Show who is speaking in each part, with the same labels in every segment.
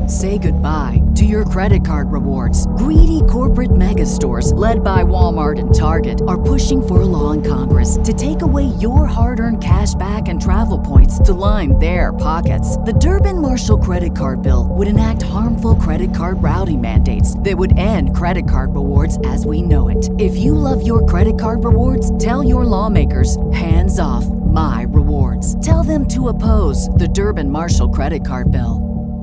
Speaker 1: Say goodbye to your credit card rewards. Greedy corporate mega stores, led by Walmart and Target, are pushing for a law in Congress to take away your hard-earned cash back and travel points to line their pockets. The Durbin-Marshall credit card bill would enact harmful credit card routing mandates that would end credit card rewards as we know it. If you love your credit card rewards, tell your lawmakers, hands off my rewards. Tell them to oppose the Durbin-Marshall credit card bill.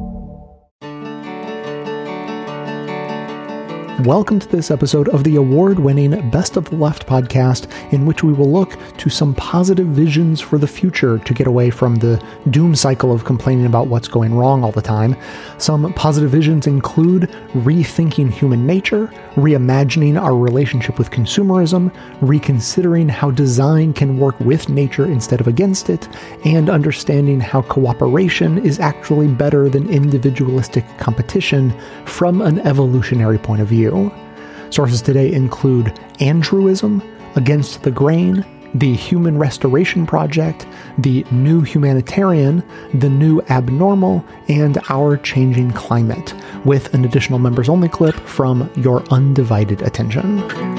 Speaker 2: Welcome to this episode of the award-winning Best of the Left podcast, in which we will look to some positive visions for the future to get away from the doom cycle of complaining about what's going wrong all the time. Some positive visions include rethinking human nature, reimagining our relationship with consumerism, reconsidering how design can work with nature instead of against it, and understanding how cooperation is actually better than individualistic competition from an evolutionary point of view. Sources today include Andrewism, Against the Grain, the Human Restoration Project, the New Humanitarian, the New Abnormal, and Our Changing Climate, with an additional members-only clip from Your Undivided Attention.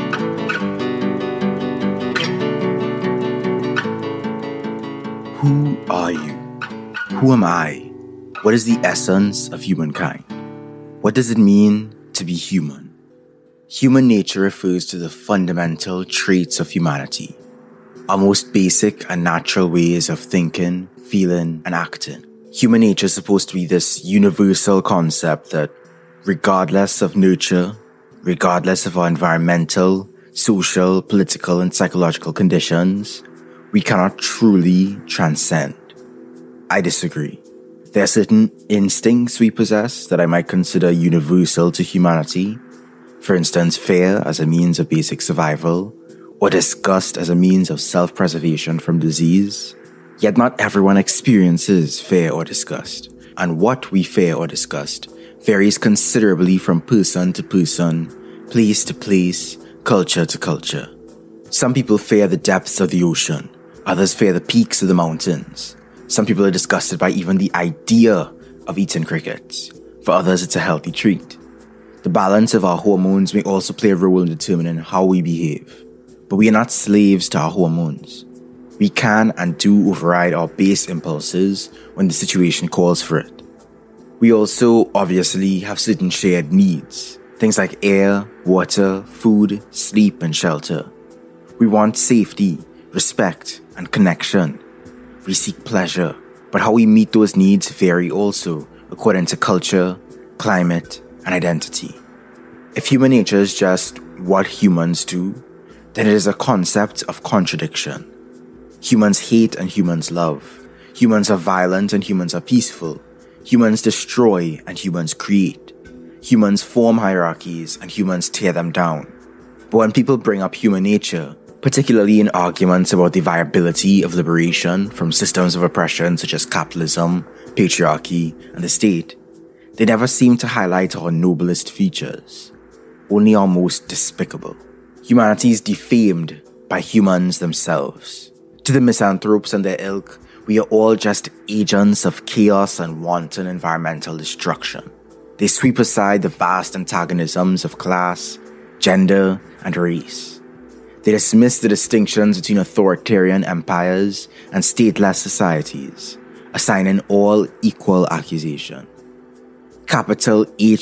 Speaker 3: Who are you? Who am I? What is the essence of humankind? What does it mean to be human? Human nature refers to the fundamental traits of humanity, our most basic and natural ways of thinking, feeling, and acting. Human nature is supposed to be this universal concept that, regardless of nurture, regardless of our environmental, social, political, and psychological conditions, we cannot truly transcend. I disagree. There are certain instincts we possess that I might consider universal to humanity. For instance, fear as a means of basic survival, or disgust as a means of self-preservation from disease. Yet not everyone experiences fear or disgust, and what we fear or disgust varies considerably from person to person, place to place, culture to culture. Some people fear the depths of the ocean, others fear the peaks of the mountains. Some people are disgusted by even the idea of eating crickets. For others, it's a healthy treat. The balance of our hormones may also play a role in determining how we behave. But we are not slaves to our hormones. We can and do override our base impulses when the situation calls for it. We also obviously have certain shared needs. Things like air, water, food, sleep, and shelter. We want safety, respect, and connection. We seek pleasure, but how we meet those needs vary also according to culture, climate, and identity. If human nature is just what humans do, then it is a concept of contradiction. Humans hate and humans love. Humans are violent and humans are peaceful. Humans destroy and humans create. Humans form hierarchies and humans tear them down. But when people bring up human nature, particularly in arguments about the viability of liberation from systems of oppression such as capitalism, patriarchy, and the state, they never seem to highlight our noblest features, only our most despicable. Humanity is defamed by humans themselves. To the misanthropes and their ilk, we are all just agents of chaos and wanton environmental destruction. They sweep aside the vast antagonisms of class, gender, and race. They dismiss the distinctions between authoritarian empires and stateless societies, assigning all equal accusation. Capital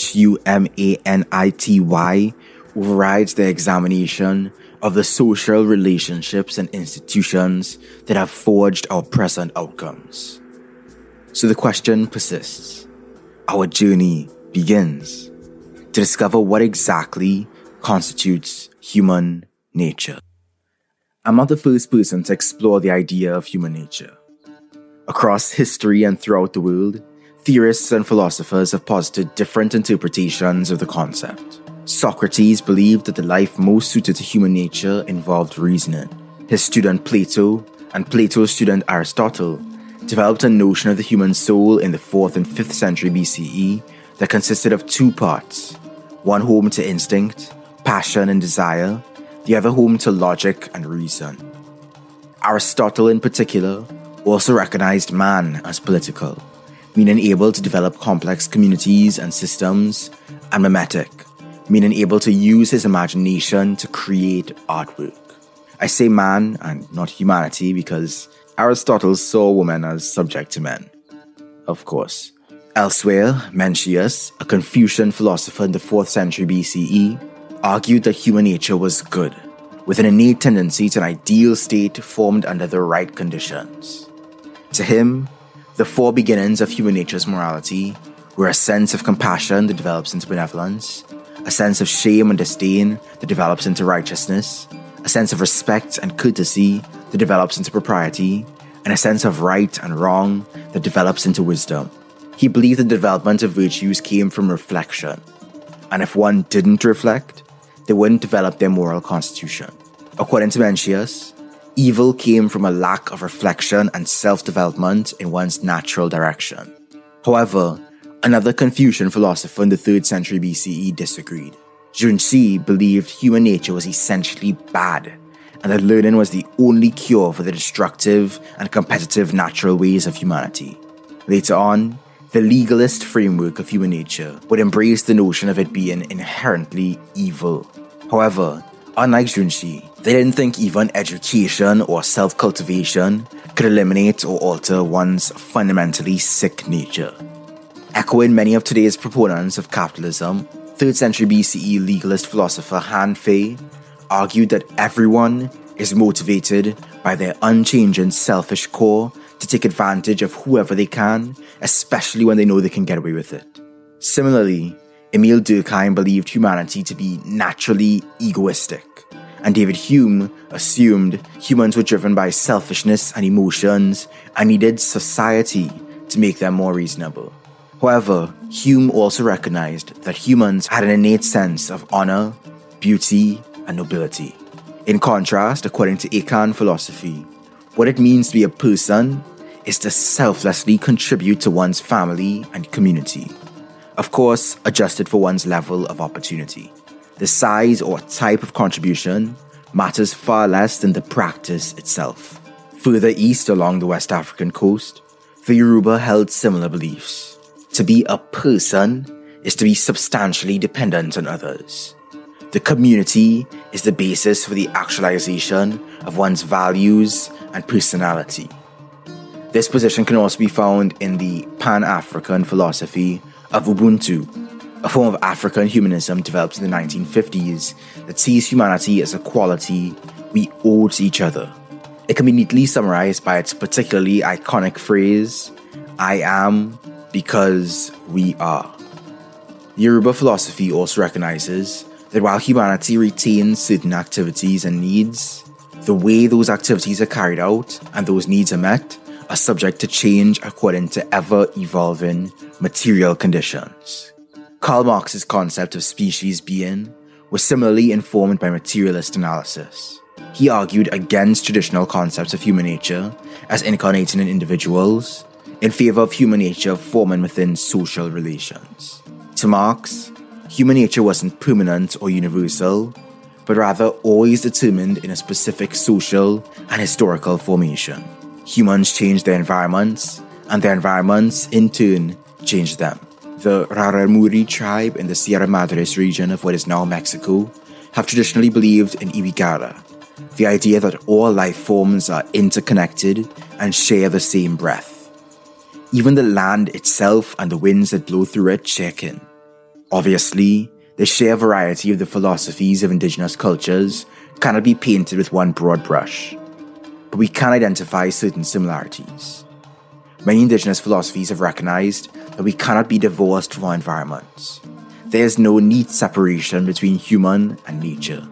Speaker 3: Humanity overrides the examination of the social relationships and institutions that have forged our present outcomes. So the question persists. Our journey begins to discover what exactly constitutes human nature. I'm not the first person to explore the idea of human nature. Across history and throughout the world, theorists and philosophers have posited different interpretations of the concept. Socrates believed that the life most suited to human nature involved reasoning. His student Plato and Plato's student Aristotle developed a notion of the human soul in the 4th and 5th century BCE that consisted of two parts, one home to instinct, passion, and desire, the other home to logic and reason. Aristotle in particular also recognized man as political, meaning able to develop complex communities and systems, and mimetic, meaning able to use his imagination to create artwork. I say man and not humanity because Aristotle saw women as subject to men. Of course. Elsewhere, Mencius, a Confucian philosopher in the 4th century BCE, argued that human nature was good, with an innate tendency to an ideal state formed under the right conditions. To him, the 4 beginnings of human nature's morality were a sense of compassion that develops into benevolence, a sense of shame and disdain that develops into righteousness, a sense of respect and courtesy that develops into propriety, and a sense of right and wrong that develops into wisdom. He believed the development of virtues came from reflection, and if one didn't reflect, they wouldn't develop their moral constitution. According to Mencius, evil came from a lack of reflection and self-development in one's natural direction. However, another Confucian philosopher in the 3rd century BCE disagreed. Junshi believed human nature was essentially bad, and that learning was the only cure for the destructive and competitive natural ways of humanity. Later on, the legalist framework of human nature would embrace the notion of it being inherently evil. However, unlike Junshi, they didn't think even education or self-cultivation could eliminate or alter one's fundamentally sick nature. Echoing many of today's proponents of capitalism, 3rd century BCE legalist philosopher Han Fei argued that everyone is motivated by their unchanging selfish core to take advantage of whoever they can, especially when they know they can get away with it. Similarly, Emile Durkheim believed humanity to be naturally egoistic, and David Hume assumed humans were driven by selfishness and emotions and needed society to make them more reasonable. However, Hume also recognized that humans had an innate sense of honor, beauty, and nobility. In contrast, according to Akan philosophy, what it means to be a person is to selflessly contribute to one's family and community. Of course, adjusted for one's level of opportunity. The size or type of contribution matters far less than the practice itself. Further east along the West African coast, the Yoruba held similar beliefs. To be a person is to be substantially dependent on others. The community is the basis for the actualization of one's values and personality. This position can also be found in the Pan-African philosophy of Ubuntu, a form of African humanism developed in the 1950s that sees humanity as a quality we owe to each other. It can be neatly summarized by its particularly iconic phrase, "I am because we are." Yoruba philosophy also recognizes that while humanity retains certain activities and needs, the way those activities are carried out and those needs are met are subject to change according to ever-evolving material conditions. Karl Marx's concept of species being was similarly informed by materialist analysis. He argued against traditional concepts of human nature as incarnating in individuals, in favor of human nature forming within social relations. To Marx, human nature wasn't permanent or universal, but rather always determined in a specific social and historical formation. Humans changed their environments, and their environments, in turn, changed them. The Rarámuri tribe in the Sierra Madres region of what is now Mexico have traditionally believed in Iwigara, the idea that all life forms are interconnected and share the same breath. Even the land itself and the winds that blow through it share kin. Obviously, the sheer variety of the philosophies of indigenous cultures cannot be painted with one broad brush, but we can identify certain similarities. Many indigenous philosophies have recognized that we cannot be divorced from our environments. There is no neat separation between human and nature.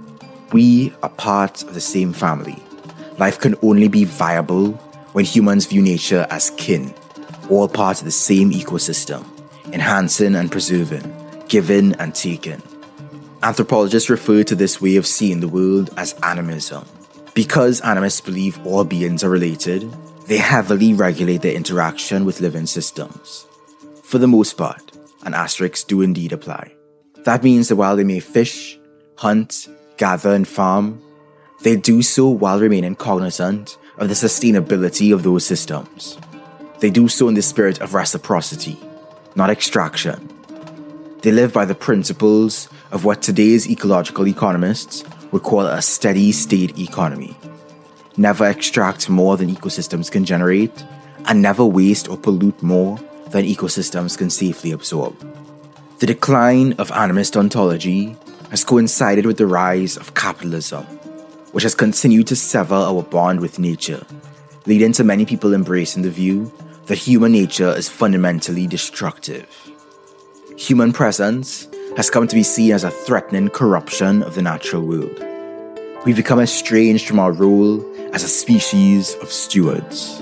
Speaker 3: We are part of the same family. Life can only be viable when humans view nature as kin, all part of the same ecosystem, enhancing and preserving, giving and taking. Anthropologists refer to this way of seeing the world as animism. Because animists believe all beings are related, they heavily regulate their interaction with living systems. For the most part, and asterisks do indeed apply. That means that while they may fish, hunt, gather and farm, they do so while remaining cognizant of the sustainability of those systems. They do so in the spirit of reciprocity, not extraction. They live by the principles of what today's ecological economists would call a steady state economy. Never extract more than ecosystems can generate, and never waste or pollute more than ecosystems can safely absorb. The decline of animist ontology has coincided with the rise of capitalism, which has continued to sever our bond with nature, leading to many people embracing the view that human nature is fundamentally destructive. Human presence has come to be seen as a threatening corruption of the natural world. We've become estranged from our role as a species of stewards.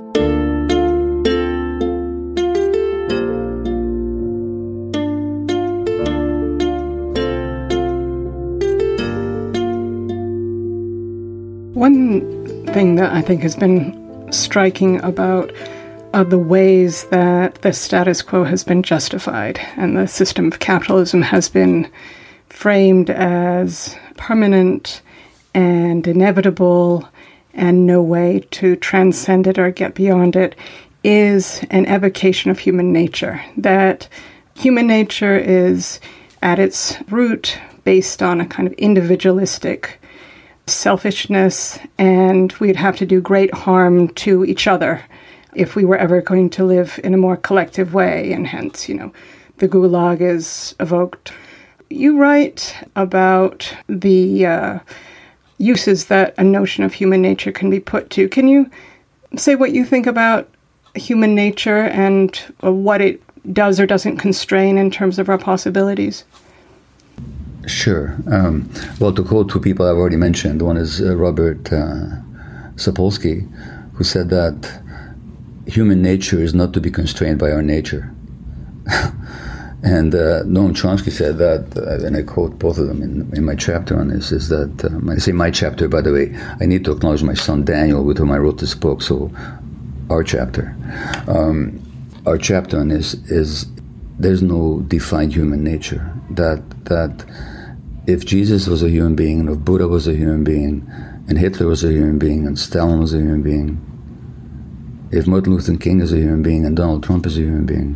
Speaker 4: One thing that I think has been striking about the ways that the status quo has been justified and the system of capitalism has been framed as permanent and inevitable and no way to transcend it or get beyond it is an evocation of human nature. That human nature is at its root based on a kind of individualistic selfishness, and we'd have to do great harm to each other if we were ever going to live in a more collective way, and hence, the Gulag is evoked. You write about the uses that a notion of human nature can be put to. Can you say what you think about human nature and what it does or doesn't constrain in terms of our possibilities?
Speaker 5: Sure. Well, to quote two people I've already mentioned, one is Robert Sapolsky, who said that human nature is not to be constrained by our nature. And Noam Chomsky said that, and I quote both of them in my chapter on this, is that, when I say my chapter, by the way, I need to acknowledge my son Daniel, with whom I wrote this book, so our chapter. Our chapter on this is there's no defined human nature. That if Jesus was a human being, and if Buddha was a human being, and Hitler was a human being, and Stalin was a human being, if Martin Luther King is a human being, and Donald Trump is a human being,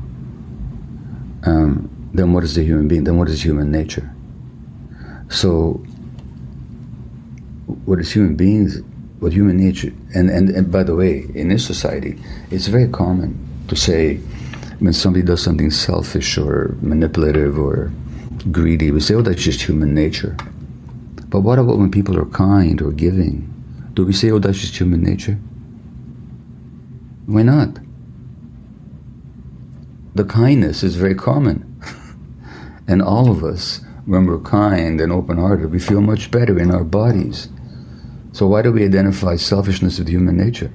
Speaker 5: then what is a human being? Then what is human nature? So, what is human beings? What human nature? And by the way, in this society, it's very common to say, when somebody does something selfish or manipulative or greedy, we say, oh, that's just human nature. But what about when people are kind or giving? Do we say, oh, that's just human nature? Why not? The kindness is very common. And all of us, when we're kind and open-hearted, we feel much better in our bodies. So why do we identify selfishness with human nature?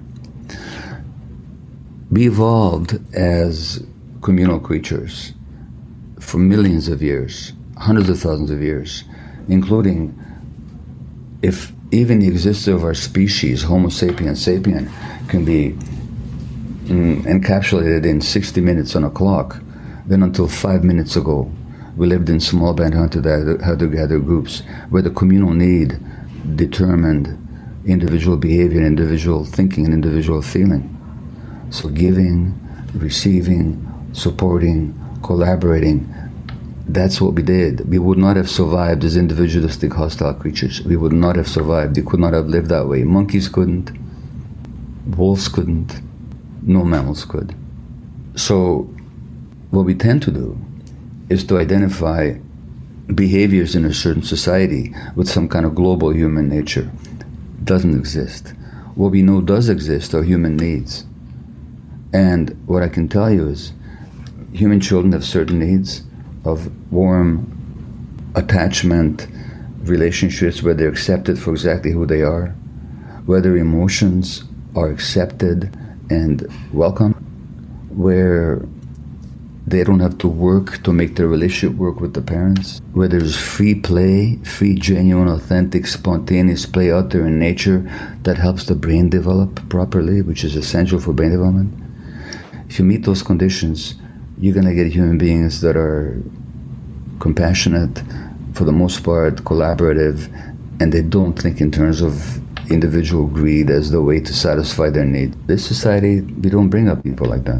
Speaker 5: We evolved as communal creatures for millions of years, hundreds of thousands of years, including, if even the existence of our species, Homo sapiens sapien, can be encapsulated in 60 minutes on a clock, then until 5 minutes ago, we lived in small band hunter-gatherer groups where the communal need determined individual behavior, individual thinking, and individual feeling. So giving, receiving, supporting, collaborating, that's what we did. We would not have survived as individualistic, hostile creatures. We would not have survived. We could not have lived that way. Monkeys couldn't. Wolves couldn't. No mammals could. So what we tend to do is to identify behaviors in a certain society with some kind of global human nature. It doesn't exist. What we know does exist are human needs. And what I can tell you is human children have certain needs of warm attachment, relationships where they're accepted for exactly who they are, where their emotions are accepted and welcome, where they don't have to work to make their relationship work with the parents, where there's free play, free, genuine, authentic, spontaneous play out there in nature that helps the brain develop properly, which is essential for brain development. If you meet those conditions, you're going to get human beings that are compassionate, for the most part, collaborative, and they don't think in terms of individual greed as the way to satisfy their need. This society, we don't bring up people like that.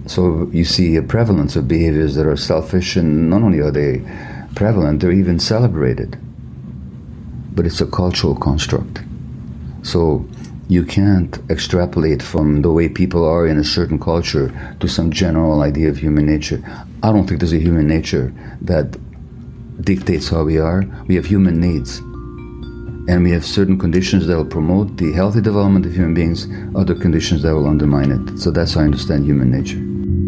Speaker 5: So you see a prevalence of behaviors that are selfish, and not only are they prevalent, they're even celebrated. But it's a cultural construct. So you can't extrapolate from the way people are in a certain culture to some general idea of human nature. I don't think there's a human nature that dictates how we are. We have human needs. And we have certain conditions that will promote the healthy development of human beings, other conditions that will undermine it. So that's how I understand human nature.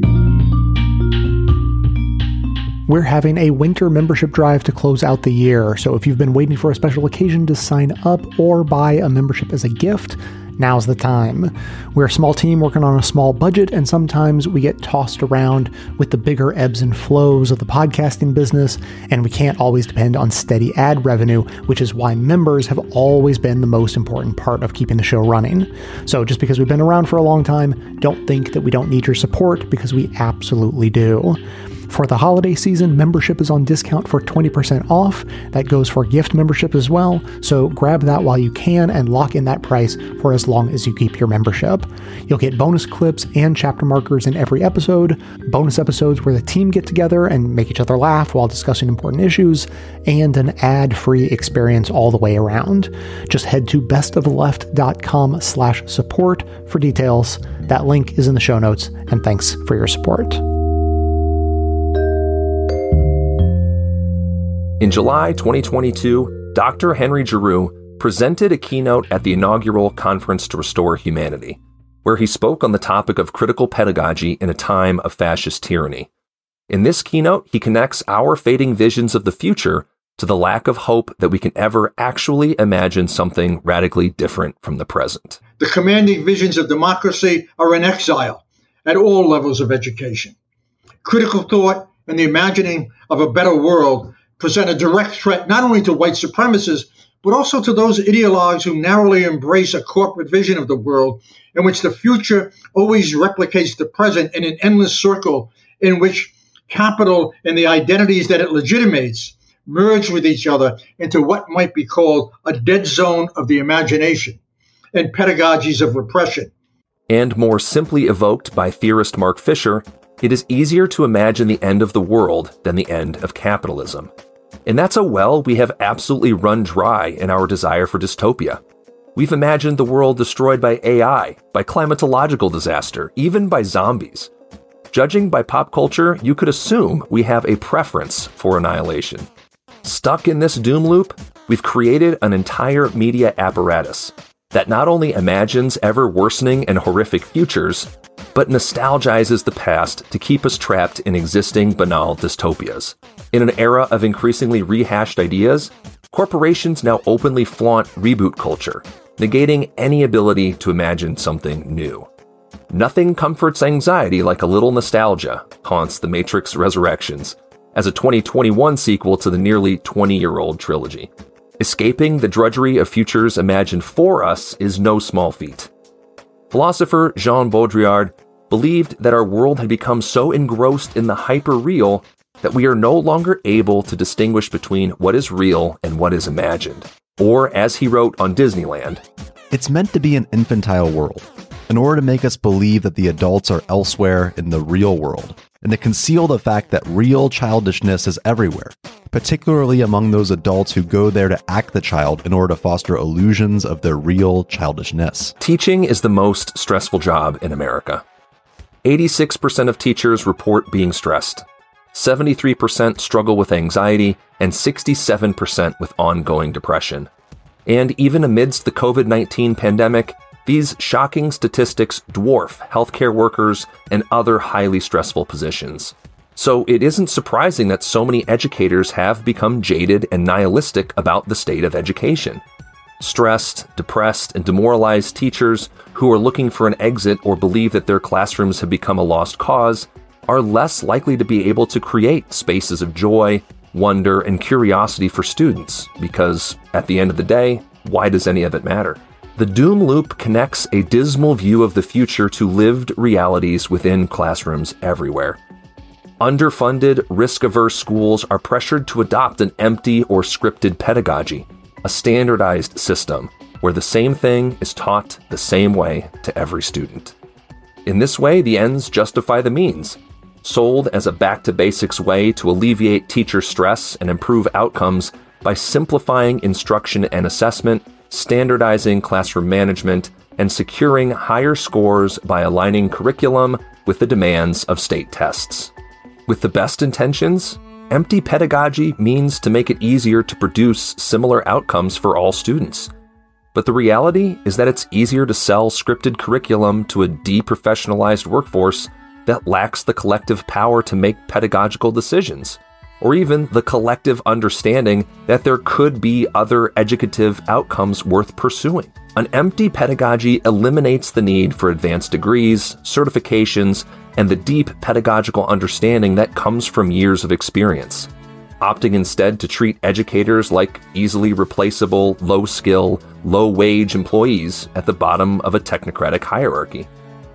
Speaker 2: We're having a winter membership drive to close out the year, so if you've been waiting for a special occasion to sign up or buy a membership as a gift, now's the time. We're a small team working on a small budget, and sometimes we get tossed around with the bigger ebbs and flows of the podcasting business, and we can't always depend on steady ad revenue, which is why members have always been the most important part of keeping the show running. So just because we've been around for a long time, don't think that we don't need your support, because we absolutely do. For the holiday season, membership is on discount for 20% off. That goes for gift membership as well, so grab that while you can and lock in that price for as long as you keep your membership. You'll get bonus clips and chapter markers in every episode, bonus episodes where the team get together and make each other laugh while discussing important issues, and an ad-free experience all the way around. Just head to bestoftheleft.com/support for details. That link is in the show notes, and thanks for your support.
Speaker 6: In July 2022, Dr. Henry Giroux presented a keynote at the inaugural Conference to Restore Humanity, where he spoke on the topic of critical pedagogy in a time of fascist tyranny. In this keynote, he connects our fading visions of the future to the lack of hope that we can ever actually imagine something radically different from the present.
Speaker 7: The commanding visions of democracy are in exile at all levels of education. Critical thought and the imagining of a better world present a direct threat not only to white supremacists, but also to those ideologues who narrowly embrace a corporate vision of the world in which the future always replicates the present in an endless circle in which capital and the identities that it legitimates merge with each other into what might be called a dead zone of the imagination and pedagogies of repression.
Speaker 6: And more simply evoked by theorist Mark Fisher, it is easier to imagine the end of the world than the end of capitalism. And that's a well we have absolutely run dry in our desire for dystopia. We've imagined the world destroyed by AI, by climatological disaster, even by zombies. Judging by pop culture, you could assume we have a preference for annihilation. Stuck in this doom loop, we've created an entire media apparatus that not only imagines ever worsening and horrific futures, but nostalgizes the past to keep us trapped in existing banal dystopias. In an era of increasingly rehashed ideas, corporations now openly flaunt reboot culture, negating any ability to imagine something new. Nothing comforts anxiety like a little nostalgia, haunts The Matrix Resurrections, as a 2021 sequel to the nearly 20-year-old trilogy. Escaping the drudgery of futures imagined for us is no small feat. Philosopher Jean Baudrillard believed that our world had become so engrossed in the hyper-real that we are no longer able to distinguish between what is real and what is imagined. Or, as he wrote on Disneyland,
Speaker 8: "It's meant to be an infantile world, in order to make us believe that the adults are elsewhere in the real world, and to conceal the fact that real childishness is everywhere, particularly among those adults who go there to act the child in order to foster illusions of their real childishness."
Speaker 6: Teaching is the most stressful job in America. 86% of teachers report being stressed. 73% struggle with anxiety, and 67% with ongoing depression. And even amidst the COVID-19 pandemic, these shocking statistics dwarf healthcare workers and other highly stressful positions. So it isn't surprising that so many educators have become jaded and nihilistic about the state of education. Stressed, depressed, and demoralized teachers who are looking for an exit or believe that their classrooms have become a lost cause are less likely to be able to create spaces of joy, wonder, and curiosity for students, because at the end of the day, why does any of it matter? The doom loop connects a dismal view of the future to lived realities within classrooms everywhere. Underfunded, risk-averse schools are pressured to adopt an empty or scripted pedagogy, a standardized system where the same thing is taught the same way to every student. In this way, the ends justify the means. Sold as a back-to-basics way to alleviate teacher stress and improve outcomes by simplifying instruction and assessment, standardizing classroom management, and securing higher scores by aligning curriculum with the demands of state tests. With the best intentions, empty pedagogy means to make it easier to produce similar outcomes for all students. But the reality is that it's easier to sell scripted curriculum to a deprofessionalized workforce that lacks the collective power to make pedagogical decisions, or even the collective understanding that there could be other educative outcomes worth pursuing. An empty pedagogy eliminates the need for advanced degrees, certifications, and the deep pedagogical understanding that comes from years of experience, opting instead to treat educators like easily replaceable, low-skill, low-wage employees at the bottom of a technocratic hierarchy.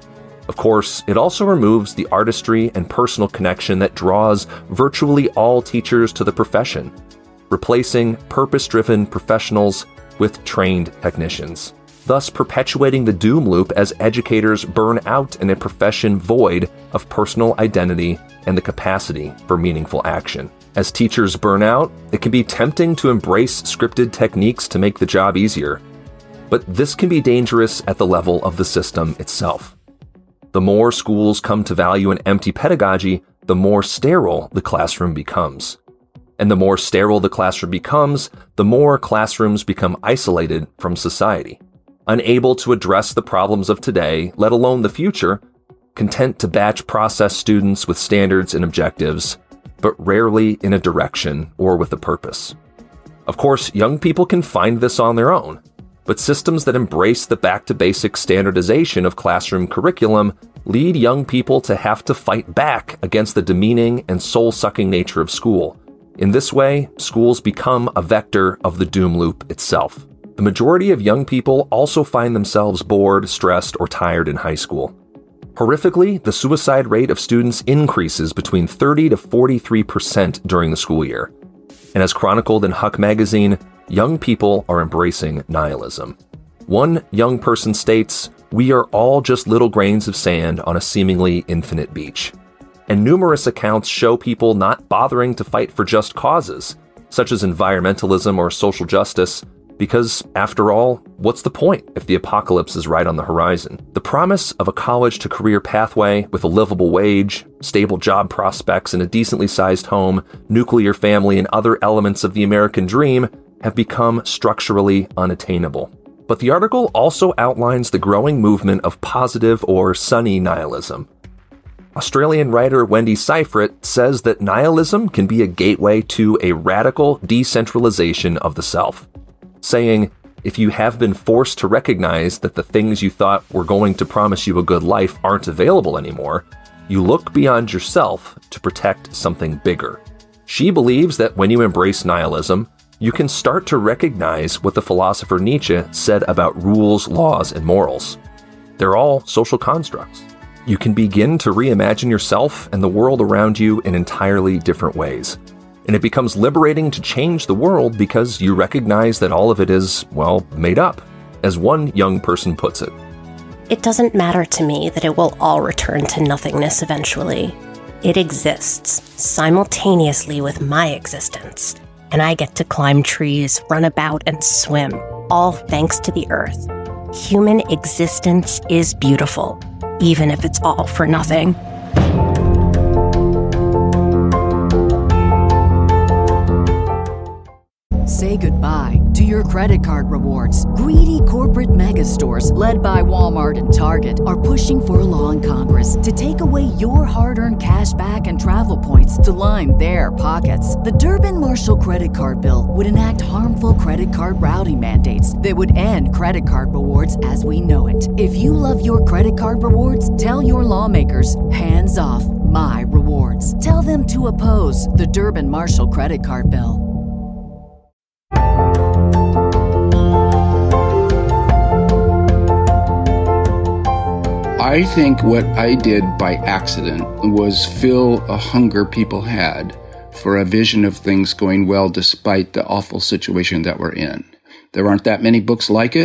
Speaker 6: Of course, it also removes the artistry and personal connection that draws virtually all teachers to the profession, replacing purpose-driven professionals with trained technicians, thus perpetuating the doom loop as educators burn out in a profession void of personal identity and the capacity for meaningful action. As teachers burn out, it can be tempting to embrace scripted techniques to make the job easier, but this can be dangerous at the level of the system itself. The more schools come to value an empty pedagogy, the more sterile the classroom becomes. And the more sterile the classroom becomes, the more classrooms become isolated from society, unable to address the problems of today, let alone the future, content to batch process students with standards and objectives, but rarely in a direction or with a purpose. Of course, young people can find this on their own, but systems that embrace the back-to-basics standardization of classroom curriculum lead young people to have to fight back against the demeaning and soul-sucking nature of school. In this way, schools become a vector of the doom loop itself. The majority of young people also find themselves bored, stressed, or tired in high school. Horrifically, the suicide rate of students increases between 30 to 43% during the school year. And as chronicled in Huck magazine, young people are embracing nihilism. One young person states, "We are all just little grains of sand on a seemingly infinite beach." And numerous accounts show people not bothering to fight for just causes, such as environmentalism or social justice, because, after all, what's the point if the apocalypse is right on the horizon? The promise of a college-to-career pathway with a livable wage, stable job prospects, and a decently sized home, nuclear family, and other elements of the American dream have become structurally unattainable. But the article also outlines the growing movement of positive or sunny nihilism. Australian writer Wendy Seifert says that nihilism can be a gateway to a radical decentralization of the self, saying, if you have been forced to recognize that the things you thought were going to promise you a good life aren't available anymore, you look beyond yourself to protect something bigger. She believes that when you embrace nihilism, you can start to recognize what the philosopher Nietzsche said about rules, laws, and morals. They're all social constructs. You can begin to reimagine yourself and the world around you in entirely different ways. And it becomes liberating to change the world because you recognize that all of it is, well, made up. As one young person puts it,
Speaker 9: "It doesn't matter to me that it will all return to nothingness eventually. It exists simultaneously with my existence. And I get to climb trees, run about, and swim, all thanks to the earth. Human existence is beautiful, even if it's all for nothing."
Speaker 1: Say goodbye to your credit card rewards. Greedy corporate mega stores, led by Walmart and Target, are pushing for a law in Congress to take away your hard-earned cash back and travel points to line their pockets. The Durbin-Marshall credit card bill would enact harmful credit card routing mandates that would end credit card rewards as we know it. If you love your credit card rewards, tell your lawmakers, hands off my rewards. Tell them to oppose the Durbin-Marshall credit card bill.
Speaker 10: I think what I did by accident was fill a hunger people had for a vision of things going well despite the awful situation that we're in. There aren't that many books like it,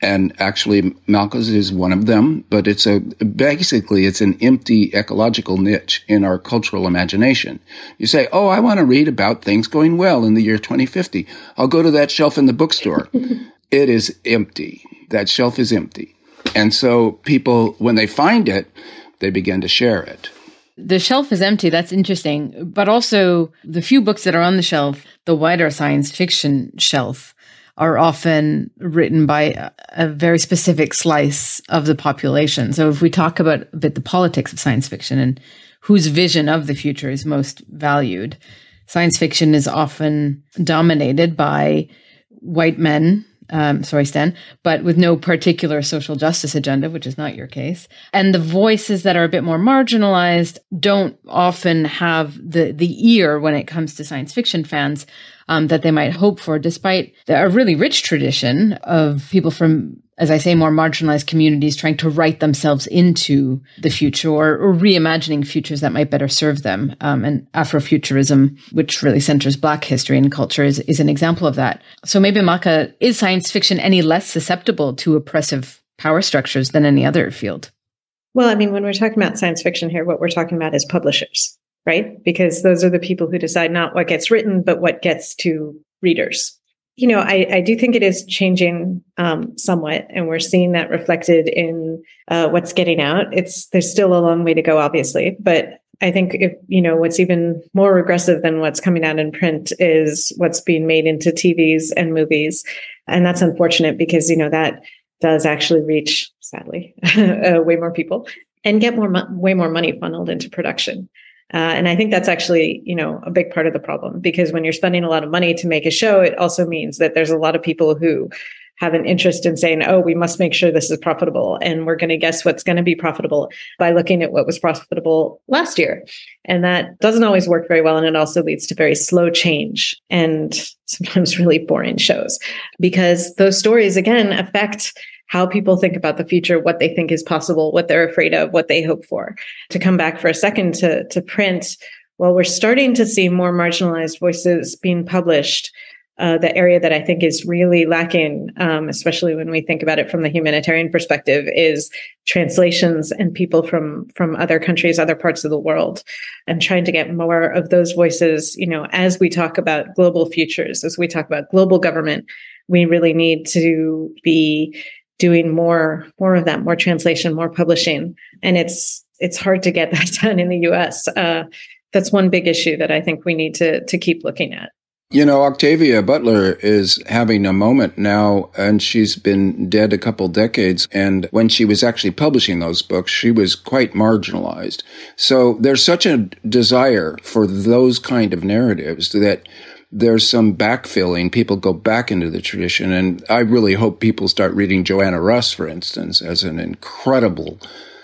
Speaker 10: And actually, Malka's is one of them, but it's basically an empty ecological niche in our cultural imagination. You say, oh, I want to read about things going well in the year 2050. I'll go to that shelf in the bookstore. It is empty. That shelf is empty. And so people, when they find it, they begin to share it.
Speaker 11: The shelf is empty. That's interesting. But also, the few books that are on the shelf, the wider science fiction shelf, are often written by a very specific slice of the population. So if we talk about a bit the politics of science fiction and whose vision of the future is most valued, science fiction is often dominated by white men, sorry, Stan, but with no particular social justice agenda, which is not your case. And the voices that are a bit more marginalized don't often have the ear when it comes to science fiction fans that they might hope for, despite a really rich tradition of people from, as I say, more marginalized communities trying to write themselves into the future or reimagining futures that might better serve them. And Afrofuturism, which really centers Black history and culture, is an example of that. So maybe, Malka, is science fiction any less susceptible to oppressive power structures than any other field?
Speaker 12: Well, I mean, when we're talking about science fiction here, what we're talking about is publishers, right? Because those are the people who decide not what gets written, but what gets to readers. You know, I do think it is changing somewhat, and we're seeing that reflected in what's getting out. There's still a long way to go, obviously, but I think what's even more regressive than what's coming out in print is what's being made into TVs and movies, and that's unfortunate because that does actually reach, sadly, way more people and get way more money funneled into production. And I think that's actually, a big part of the problem, because when you're spending a lot of money to make a show, it also means that there's a lot of people who have an interest in saying, oh, we must make sure this is profitable. And we're going to guess what's going to be profitable by looking at what was profitable last year. And that doesn't always work very well. And it also leads to very slow change and sometimes really boring shows, because those stories, again, affect how people think about the future, what they think is possible, what they're afraid of, what they hope for. To come back for a second to print, well, we're starting to see more marginalized voices being published. The area that I think is really lacking, especially when we think about it from the humanitarian perspective, is translations and people from other countries, other parts of the world, and trying to get more of those voices. As we talk about global futures, as we talk about global government, we really need to be doing more of that, more translation, more publishing. And it's hard to get that done in the US. That's one big issue that I think we need to keep looking at.
Speaker 10: Octavia Butler is having a moment now, and she's been dead a couple decades. And when she was actually publishing those books, she was quite marginalized. So there's such a desire for those kind of narratives that there's some backfilling. People go back into the tradition. And I really hope people start reading Joanna Russ, for instance, as an incredibly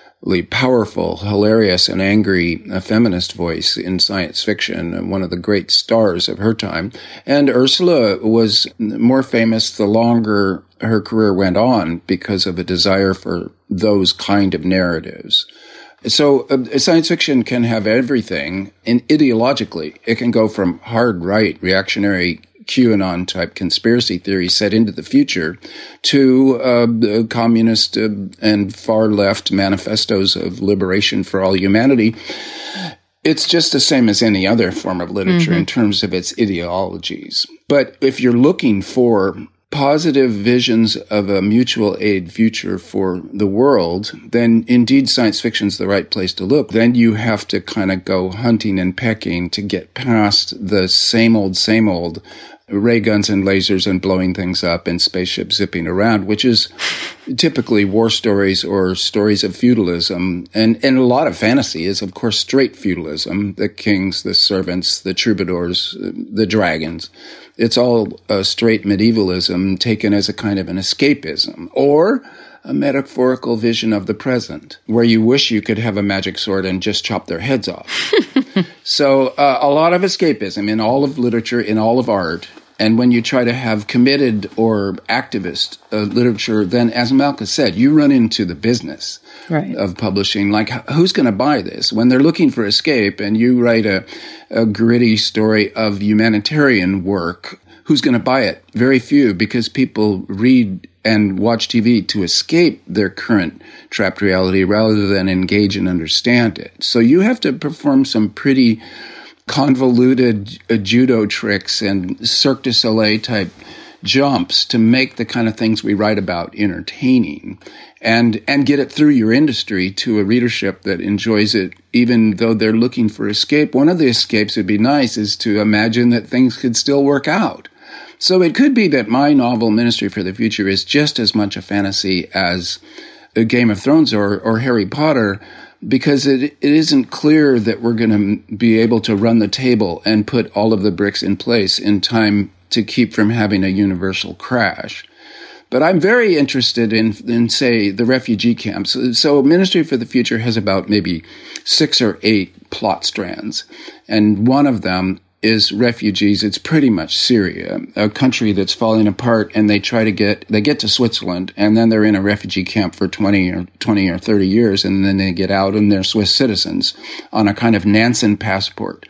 Speaker 10: powerful, hilarious, and angry feminist voice in science fiction, and one of the great stars of her time. And Ursula was more famous the longer her career went on because of a desire for those kind of narratives. So science fiction can have everything, and ideologically, it can go from hard right, reactionary QAnon-type conspiracy theory set into the future to communist and far-left manifestos of liberation for all humanity. It's just the same as any other form of literature in terms of its ideologies. But if you're looking for positive visions of a mutual aid future for the world, then indeed science fiction's the right place to look. Then you have to kind of go hunting and pecking to get past the same old ray guns and lasers and blowing things up and spaceships zipping around, which is typically war stories or stories of feudalism. And a lot of fantasy is, of course, straight feudalism, the kings, the servants, the troubadours, the dragons. It's all straight medievalism taken as a kind of an escapism, or a metaphorical vision of the present, where you wish you could have a magic sword and just chop their heads off. So a lot of escapism in all of literature, in all of art. And when you try to have committed or activist literature, then, as Malka said, you run into the business of publishing. Like, who's going to buy this? When they're looking for escape and you write a gritty story of humanitarian work, who's going to buy it? Very few, because people read and watch TV to escape their current trapped reality rather than engage and understand it. So you have to perform some pretty convoluted judo tricks and Cirque du Soleil type jumps to make the kind of things we write about entertaining and get it through your industry to a readership that enjoys it, even though they're looking for escape. One of the escapes would be nice is to imagine that things could still work out. So it could be that my novel, Ministry for the Future, is just as much a fantasy as a Game of Thrones or Harry Potter, because it isn't clear that we're going to be able to run the table and put all of the bricks in place in time to keep from having a universal crash. But I'm very interested in, say, the refugee camps. So Ministry for the Future has about maybe 6 or 8 plot strands. And one of them is refugees. It's pretty much Syria, a country that's falling apart, and they get to Switzerland, and then they're in a refugee camp for 20 or 30 years, and then they get out and they're Swiss citizens on a kind of Nansen passport.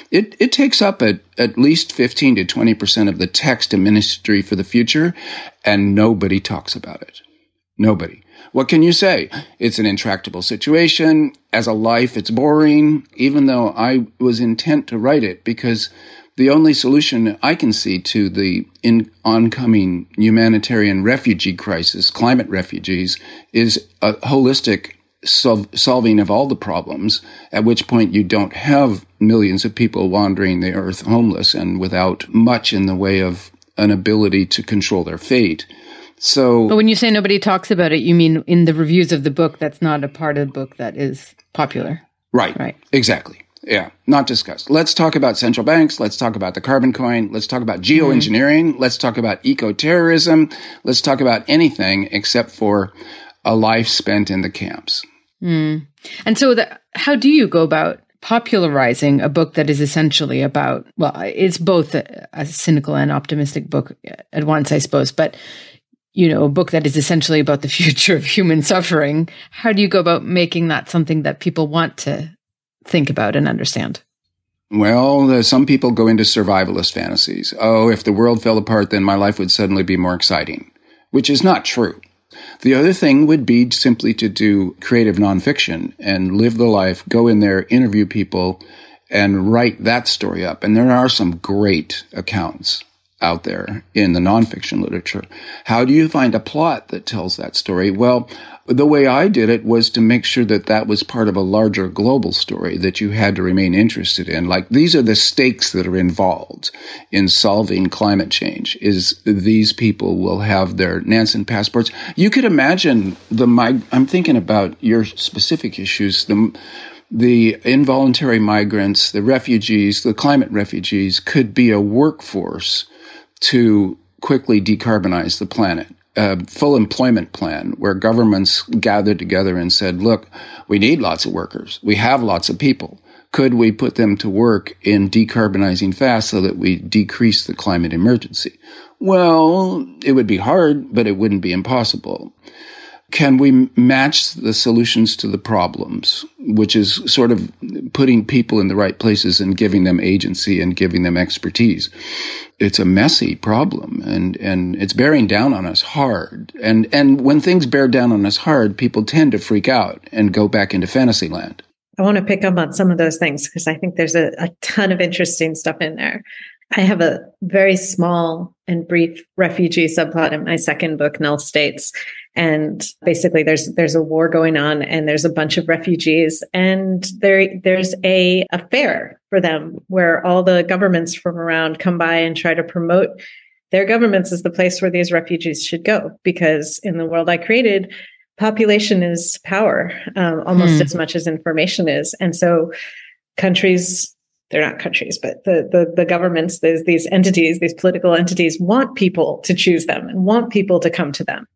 Speaker 10: It takes up at least 15 to 20% of the text in Ministry for the Future, and nobody talks about it. Nobody. What can you say? It's an intractable situation. As a life, it's boring, even though I was intent to write it, because the only solution I can see to the oncoming humanitarian refugee crisis, climate refugees, is a holistic solving of all the problems, at which point you don't have millions of people wandering the earth homeless and without much in the way of an ability to control their fate. So,
Speaker 11: but when you say nobody talks about it, you mean in the reviews of the book, that's not a part of the book that is popular.
Speaker 10: Right. Exactly. Yeah. Not discussed. Let's talk about central banks. Let's talk about the carbon coin. Let's talk about geoengineering. Let's talk about eco-terrorism. Let's talk about anything except for a life spent in the camps.
Speaker 11: And so how do you go about popularizing a book that is essentially about, well, it's both a cynical and optimistic book at once, I suppose, but a book that is essentially about the future of human suffering. How do you go about making that something that people want to think about and understand?
Speaker 10: Well, some people go into survivalist fantasies. Oh, if the world fell apart, then my life would suddenly be more exciting, which is not true. The other thing would be simply to do creative nonfiction and live the life, go in there, interview people, and write that story up. And there are some great accounts out there in the nonfiction literature. How do you find a plot that tells that story? Well, the way I did it was to make sure that that was part of a larger global story that you had to remain interested in. Like, these are the stakes that are involved in solving climate change, is these people will have their Nansen passports. You could imagine I'm thinking about your specific issues, the involuntary migrants, the refugees, the climate refugees could be a workforce to quickly decarbonize the planet. A full employment plan where governments gathered together and said, look, we need lots of workers. We have lots of people. Could we put them to work in decarbonizing fast so that we decrease the climate emergency? Well, it would be hard, but it wouldn't be impossible. Can we match the solutions to the problems, which is sort of putting people in the right places and giving them agency and giving them expertise? It's a messy problem, and it's bearing down on us hard. And when things bear down on us hard, people tend to freak out and go back into fantasy land.
Speaker 12: I want to pick up on some of those things because I think there's a ton of interesting stuff in there. I have a very small and brief refugee subplot in my second book, Null States. And basically there's a war going on and there's a bunch of refugees and there's a fair for them where all the governments from around come by and try to promote their governments as the place where these refugees should go. Because in the world I created, population is power, almost as much as information is. And so countries, they're not countries, but the governments, there's these entities, these political entities want people to choose them and want people to come to them.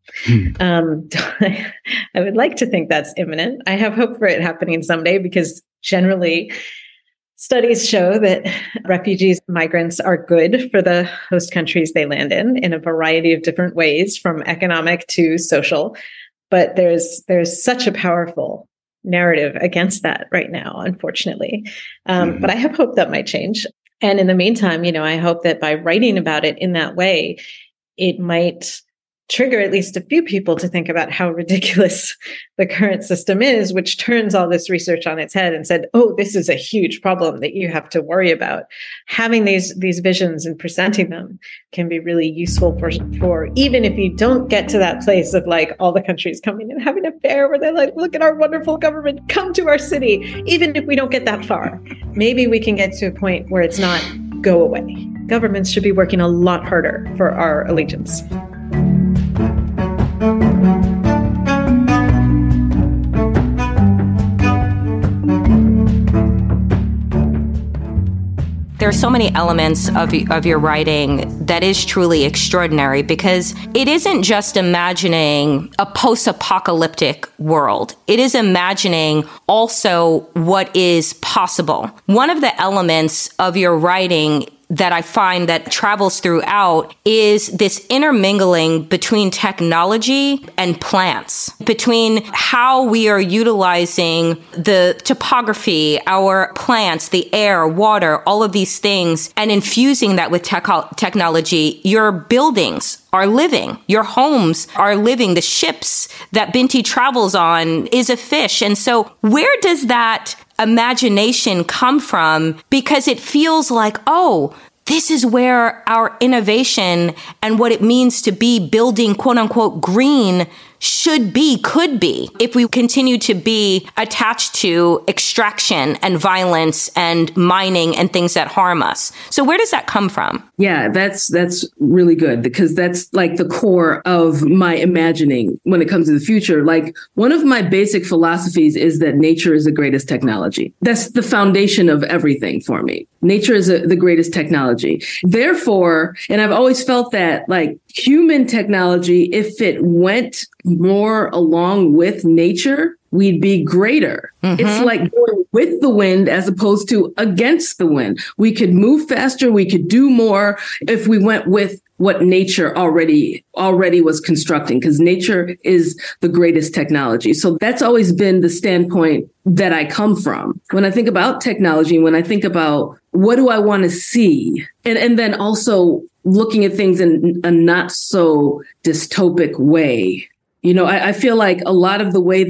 Speaker 12: I would like to think that's imminent. I have hope for it happening someday because generally studies show that refugees, migrants are good for the host countries they land in a variety of different ways, from economic to social. But there's such a powerful narrative against that right now, unfortunately. But I have hope that might change. And in the meantime, I hope that by writing about it in that way, it might trigger at least a few people to think about how ridiculous the current system is, which turns all this research on its head and said, oh, this is a huge problem that you have to worry about. Having these visions and presenting them can be really useful for even if you don't get to that place of like all the countries coming and having a fair where they're like, look at our wonderful government, come to our city. Even if we don't get that far, maybe we can get to a point where it's not go away. Governments should be working a lot harder for our allegiance.
Speaker 13: There are so many elements of your writing that is truly extraordinary because it isn't just imagining a post-apocalyptic world. It is imagining also what is possible. One of the elements of your writing that I find that travels throughout is this intermingling between technology and plants, between how we are utilizing the topography, our plants, the air, water, all of these things, and infusing that with technology. Your buildings are living. Your homes are living. The ships that Binti travels on is a fish. And so where does that imagination come from? Because it feels like, oh, this is where our innovation and what it means to be building, quote unquote, green could be, if we continue to be attached to extraction and violence and mining and things that harm us. So where does that come from?
Speaker 14: Yeah, that's really good because that's like the core of my imagining when it comes to the future. Like one of my basic philosophies is that nature is the greatest technology. That's the foundation of everything for me. Nature is the greatest technology. Therefore, and I've always felt that like human technology, if it went more along with nature, we'd be greater. Mm-hmm. It's like going with the wind as opposed to against the wind. We could move faster. We could do more if we went with what nature already was constructing, because nature is the greatest technology. So that's always been the standpoint that I come from. When I think about technology, when I think about what do I want to see, and then also looking at things in a not so dystopic way. You know, I feel like a lot of the ways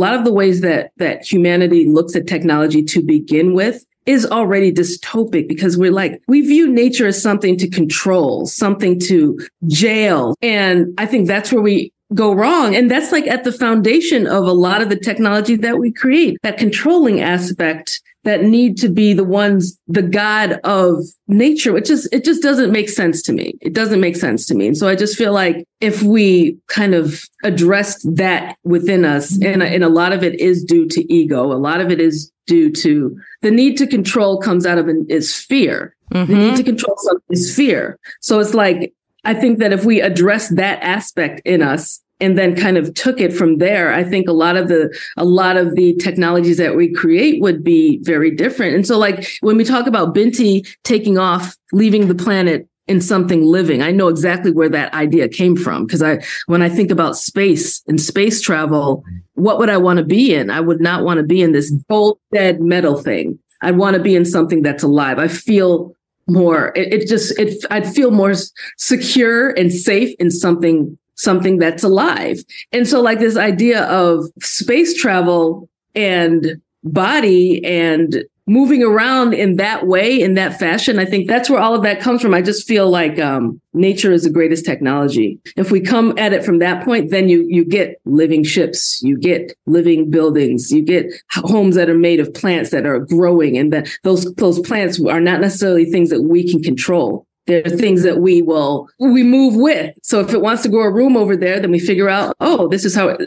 Speaker 14: that humanity looks at technology to begin with is already dystopic because we view nature as something to control, something to jail. And I think that's where we go wrong. And that's like at the foundation of a lot of the technology that we create, that controlling aspect that need to be the God of nature, it just doesn't make sense to me. It doesn't make sense to me. And so I just feel like if we kind of addressed that within us, and a lot of it is due to ego, a lot of it is due to the need to control comes out of is fear. Mm-hmm. The need to control something is fear. So it's like, I think that if we address that aspect in us, and then kind of took it from there, I think a lot of the technologies that we create would be very different. And so like when we talk about Binti taking off, leaving the planet in something living, I know exactly where that idea came from. Because when I think about space and space travel, what would I want to be in? I would not want to be in this cold, dead metal thing. I'd want to be in something that's alive. I feel more, I'd feel more secure and safe in something that's alive. And so like this idea of space travel and body and moving around in that way, in that fashion, I think that's where all of that comes from. I just feel like nature is the greatest technology. If we come at it from that point, then you get living ships, you get living buildings, you get homes that are made of plants that are growing, and that those plants are not necessarily things that we can control. There are things that we move with. So if it wants to grow a room over there, then we figure out, oh, this is how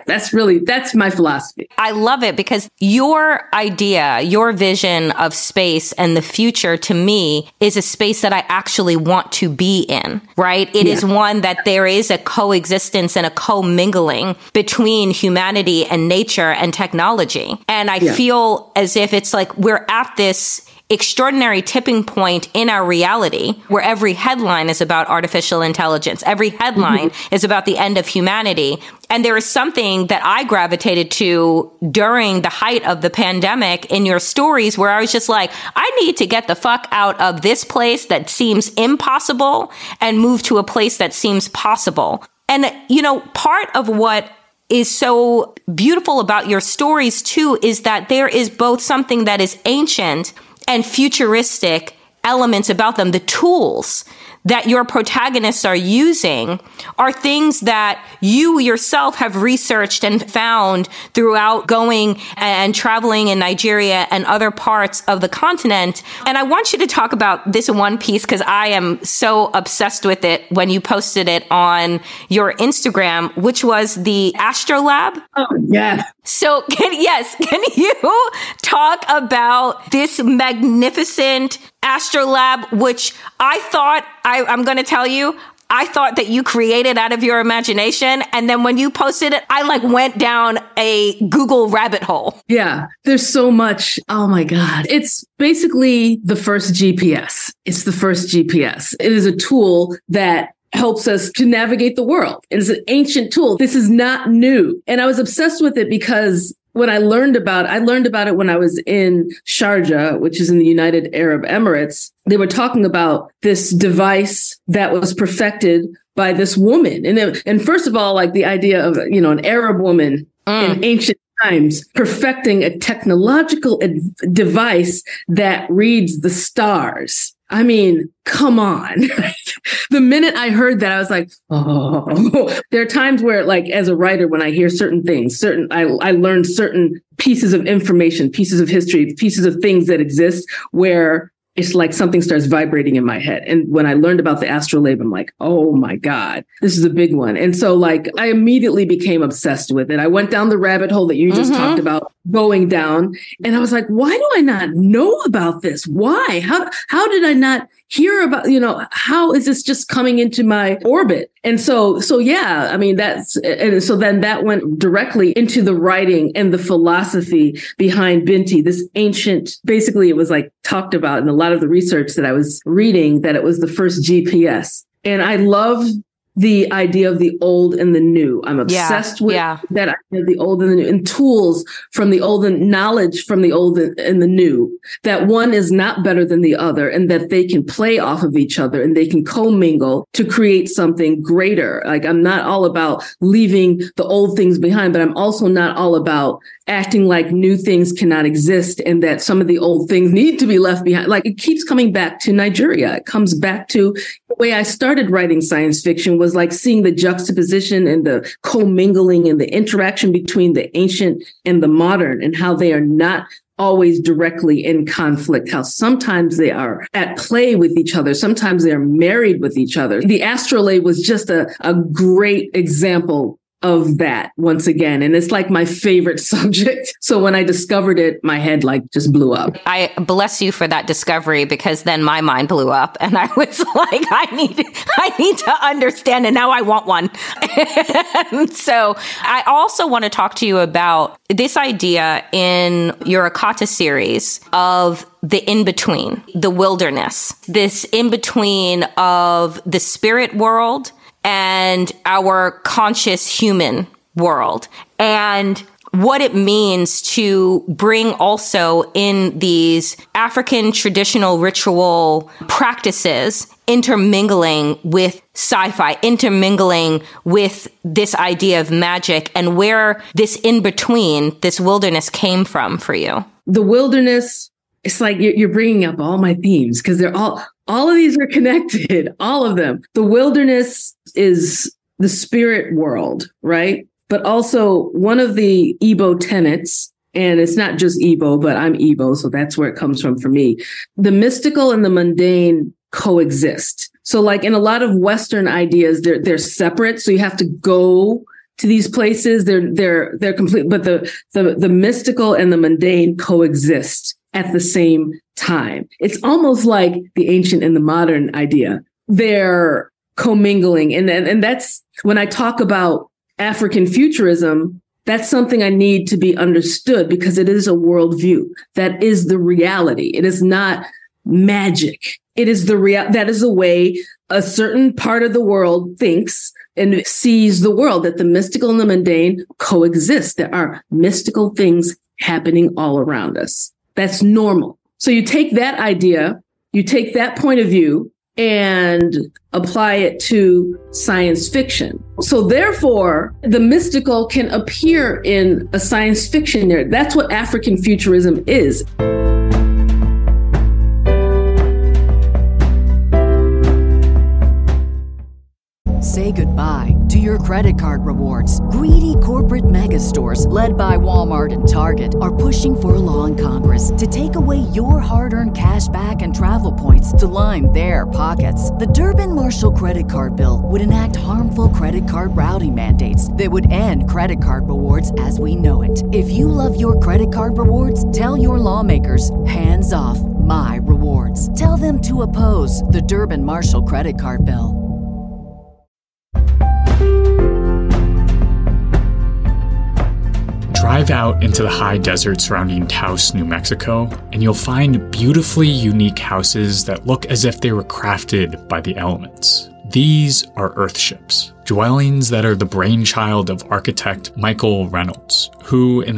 Speaker 14: that's my philosophy.
Speaker 13: I love it because your idea, your vision of space and the future to me is a space that I actually want to be in, right? It is one that there is a coexistence and a commingling between humanity and nature and technology. And I feel as if it's like we're at this extraordinary tipping point in our reality where every headline is about artificial intelligence. Every headline is about the end of humanity. And there is something that I gravitated to during the height of the pandemic in your stories where I was just like, I need to get the fuck out of this place that seems impossible and move to a place that seems possible. And, part of what is so beautiful about your stories, too, is that there is both something that is ancient and futuristic elements about them. The tools that your protagonists are using are things that you yourself have researched and found throughout going and traveling in Nigeria and other parts of the continent. And I want you to talk about this one piece because I am so obsessed with it when you posted it on your Instagram, which was the Astrolab.
Speaker 14: Oh, yeah.
Speaker 13: So can you talk about this magnificent Astrolab, which I thought, I'm going to tell you, I thought that you created out of your imagination. And then when you posted it, I went down a Google rabbit hole.
Speaker 14: Yeah, there's so much. Oh my God. It's basically the first GPS. It's the first GPS. It is a tool that helps us to navigate the world. It's an ancient tool. This is not new. And I was obsessed with it because when I learned about it when I was in Sharjah, which is in the United Arab Emirates. They were talking about this device that was perfected by this woman. And first of all, the idea of, an Arab woman in ancient times perfecting a technological device that reads the stars. I mean, come on. The minute I heard that, I was like, oh, there are times where, as a writer, when I hear certain things, I learn certain pieces of information, pieces of history, pieces of things that exist where it's like something starts vibrating in my head. And when I learned about the Astrolabe, I'm like, oh my God, this is a big one. And so I immediately became obsessed with it. I went down the rabbit hole that you just talked about going down. And I was like, why do I not know about this? Why? How did I not hear about, how is this just coming into my orbit? And so yeah, I mean, so then that went directly into the writing and the philosophy behind Binti, this ancient, basically it was talked about in a lot of the research that I was reading, that it was the first GPS. And I love the idea of the old and the new. I'm obsessed with that idea of the old and the new, and tools from the old and knowledge from the old and the new, that one is not better than the other and that they can play off of each other and they can commingle to create something greater. I'm not all about leaving the old things behind, but I'm also not all about acting like new things cannot exist and that some of the old things need to be left behind. It keeps coming back to Nigeria. It comes back to the way I started writing science fiction was seeing the juxtaposition and the commingling and the interaction between the ancient and the modern and how they are not always directly in conflict, how sometimes they are at play with each other. Sometimes they are married with each other. The Astrolabe was just a great example of that once again. And it's my favorite subject. So when I discovered it, my head just blew up.
Speaker 13: I bless you for that discovery because then my mind blew up and I was like, I need to understand. And now I want one. And so I also want to talk to you about this idea in your Akata series of the in-between, the wilderness, this in-between of the spirit world and our conscious human world, and what it means to bring also in these African traditional ritual practices, intermingling with sci-fi, intermingling with this idea of magic, and where this in-between, this wilderness came from for you.
Speaker 14: The wilderness, it's you're bringing up all my themes because they're all of these are connected, all of them. The wilderness is the spirit world, right? But also one of the Igbo tenets, and it's not just Igbo, but I'm Igbo, so that's where it comes from for me. The mystical and the mundane coexist. So in a lot of Western ideas, they're separate. So you have to go to these places. They're complete, but the mystical and the mundane coexist at the same time. It's almost like the ancient and the modern idea. They're commingling. And that's when I talk about African futurism, that's something I need to be understood because it is a worldview. That is the reality. It is not magic. It is that is the way a certain part of the world thinks and sees the world, that the mystical and the mundane coexist. There are mystical things happening all around us. That's normal. So you take that idea, you take that point of view, and apply it to science fiction. So therefore, the mystical can appear in a science fiction narrative. That's what African futurism is.
Speaker 1: Say goodbye to your credit card rewards. Greedy corporate mega stores, led by Walmart and Target, are pushing for a law in Congress to take away your hard-earned cash back and travel points to line their pockets. The Durbin-Marshall credit card bill would enact harmful credit card routing mandates that would end credit card rewards as we know it. If you love your credit card rewards, tell your lawmakers, hands off my rewards. Tell them to oppose the Durbin-Marshall credit card bill.
Speaker 15: Drive out into the high desert surrounding Taos, New Mexico, and you'll find beautifully unique houses that look as if they were crafted by the elements. These are earthships, dwellings that are the brainchild of architect Michael Reynolds, who in the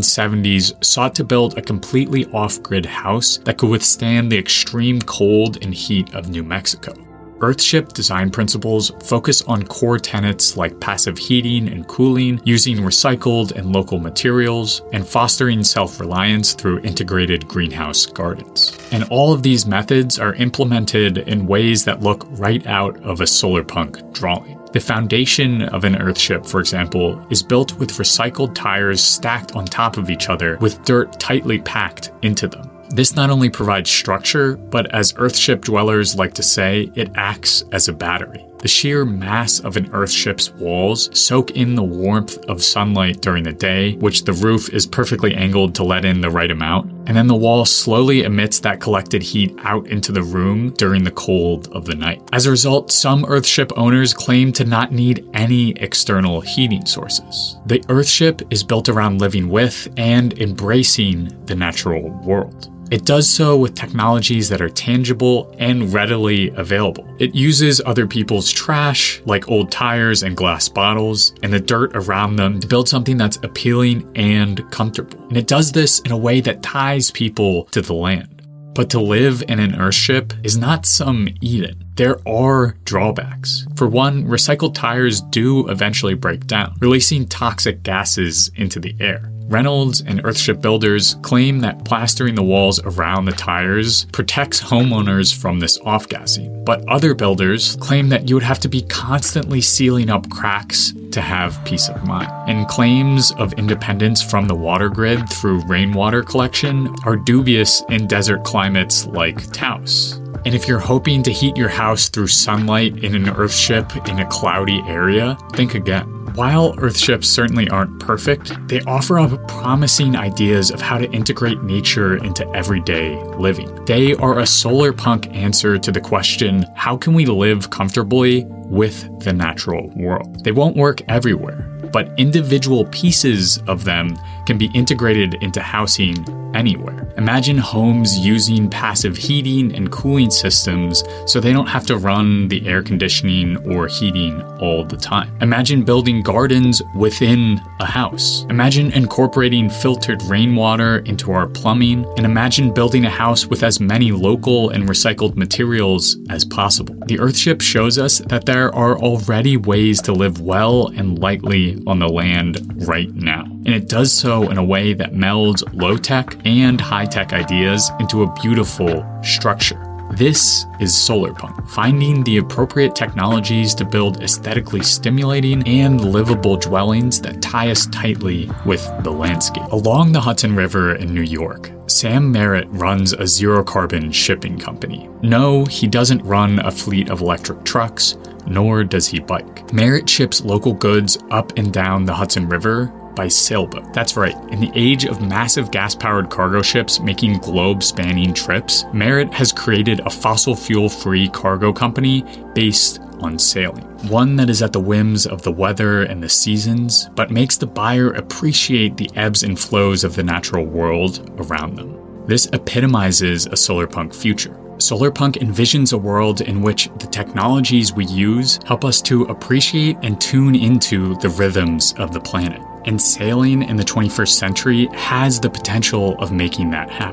Speaker 15: 1970s sought to build a completely off-grid house that could withstand the extreme cold and heat of New Mexico. Earthship design principles focus on core tenets like passive heating and cooling, using recycled and local materials, and fostering self-reliance through integrated greenhouse gardens. And all of these methods are implemented in ways that look right out of a solarpunk drawing. The foundation of an earthship, for example, is built with recycled tires stacked on top of each other with dirt tightly packed into them. This not only provides structure, but as earthship dwellers like to say, it acts as a battery. The sheer mass of an earthship's walls soak in the warmth of sunlight during the day, which the roof is perfectly angled to let in the right amount, and then the wall slowly emits that collected heat out into the room during the cold of the night. As a result, some earthship owners claim to not need any external heating sources. The earthship is built around living with and embracing the natural world. It does so with technologies that are tangible and readily available. It uses other people's trash, like old tires and glass bottles, and the dirt around them to build something that's appealing and comfortable. And it does this in a way that ties people to the land. But to live in an earthship is not some Eden. There are drawbacks. For one, recycled tires do eventually break down, releasing toxic gases into the air. Reynolds and earthship builders claim that plastering the walls around the tires protects homeowners from this off-gassing. But other builders claim that you would have to be constantly sealing up cracks to have peace of mind. And claims of independence from the water grid through rainwater collection are dubious in desert climates like Taos. And if you're hoping to heat your house through sunlight in an earthship in a cloudy area, think again. While earthships certainly aren't perfect, they offer up promising ideas of how to integrate nature into everyday living. They are a solarpunk answer to the question, how can we live comfortably with the natural world? They won't work everywhere, but individual pieces of them can be integrated into housing anywhere. Imagine homes using passive heating and cooling systems so they don't have to run the air conditioning or heating all the time. Imagine building gardens within a house. Imagine incorporating filtered rainwater into our plumbing, and imagine building a house with as many local and recycled materials as possible. The Earthship shows us that there are already ways to live well and lightly on the land right now. And it does so in a way that melds low-tech and high-tech ideas into a beautiful structure. This is solarpunk, finding the appropriate technologies to build aesthetically stimulating and livable dwellings that tie us tightly with the landscape. Along the Hudson River in New York, Sam Merritt runs a zero-carbon shipping company. No, he doesn't run a fleet of electric trucks, nor does he bike. Merritt ships local goods up and down the Hudson River by sailboat. That's right, in the age of massive gas-powered cargo ships making globe-spanning trips, Merritt has created a fossil fuel-free cargo company based on sailing. One that is at the whims of the weather and the seasons, but makes the buyer appreciate the ebbs and flows of the natural world around them. This epitomizes a solarpunk future. Solarpunk envisions a world in which the technologies we use help us to appreciate and tune into the rhythms of the planet. And sailing in the 21st century has the potential of making that happen.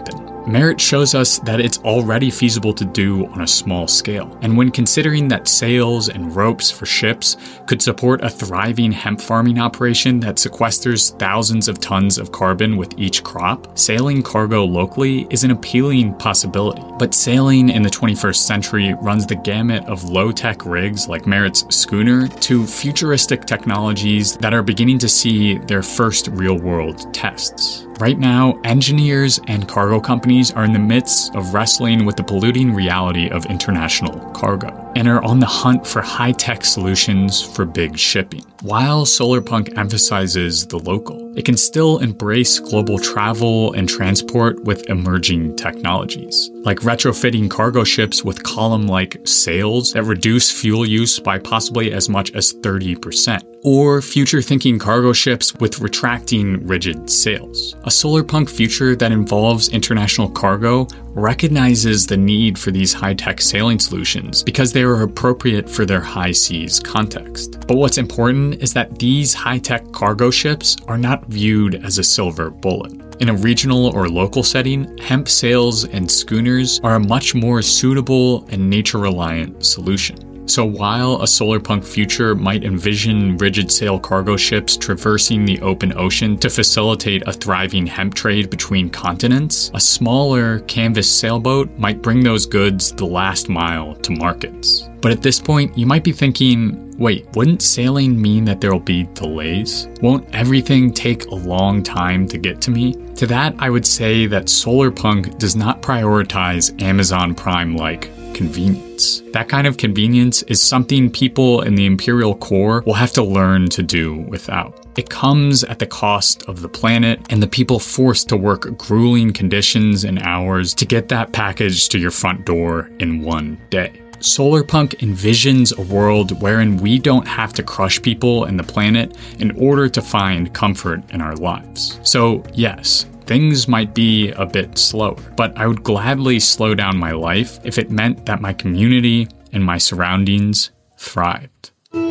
Speaker 15: Merritt shows us that it's already feasible to do on a small scale. And when considering that sails and ropes for ships could support a thriving hemp farming operation that sequesters thousands of tons of carbon with each crop, sailing cargo locally is an appealing possibility. But sailing in the 21st century runs the gamut of low-tech rigs like Merritt's schooner to futuristic technologies that are beginning to see their first real-world tests. Right now, engineers and cargo companies are in the midst of wrestling with the polluting reality of international cargo and are on the hunt for high-tech solutions for big shipping. While Solarpunk emphasizes the local, it can still embrace global travel and transport with emerging technologies, like retrofitting cargo ships with column-like sails that reduce fuel use by possibly as much as 30%, or future-thinking cargo ships with retracting rigid sails. A Solarpunk future that involves international cargo recognizes the need for these high-tech sailing solutions because they are appropriate for their high seas context. But what's important is that these high-tech cargo ships are not viewed as a silver bullet. In a regional or local setting, hemp sails and schooners are a much more suitable and nature-reliant solution. So while a Solarpunk future might envision rigid sail cargo ships traversing the open ocean to facilitate a thriving hemp trade between continents, a smaller canvas sailboat might bring those goods the last mile to markets. But at this point, you might be thinking, wait, wouldn't sailing mean that there will be delays? Won't everything take a long time to get to me? To that, I would say that Solarpunk does not prioritize Amazon Prime-like convenience. That kind of convenience is something people in the Imperial Core will have to learn to do without. It comes at the cost of the planet and the people forced to work grueling conditions and hours to get that package to your front door in one day. Solarpunk envisions a world wherein we don't have to crush people and the planet in order to find comfort in our lives. So yes, things might be a bit slower, but I would gladly slow down my life if it meant that my community and my surroundings thrived.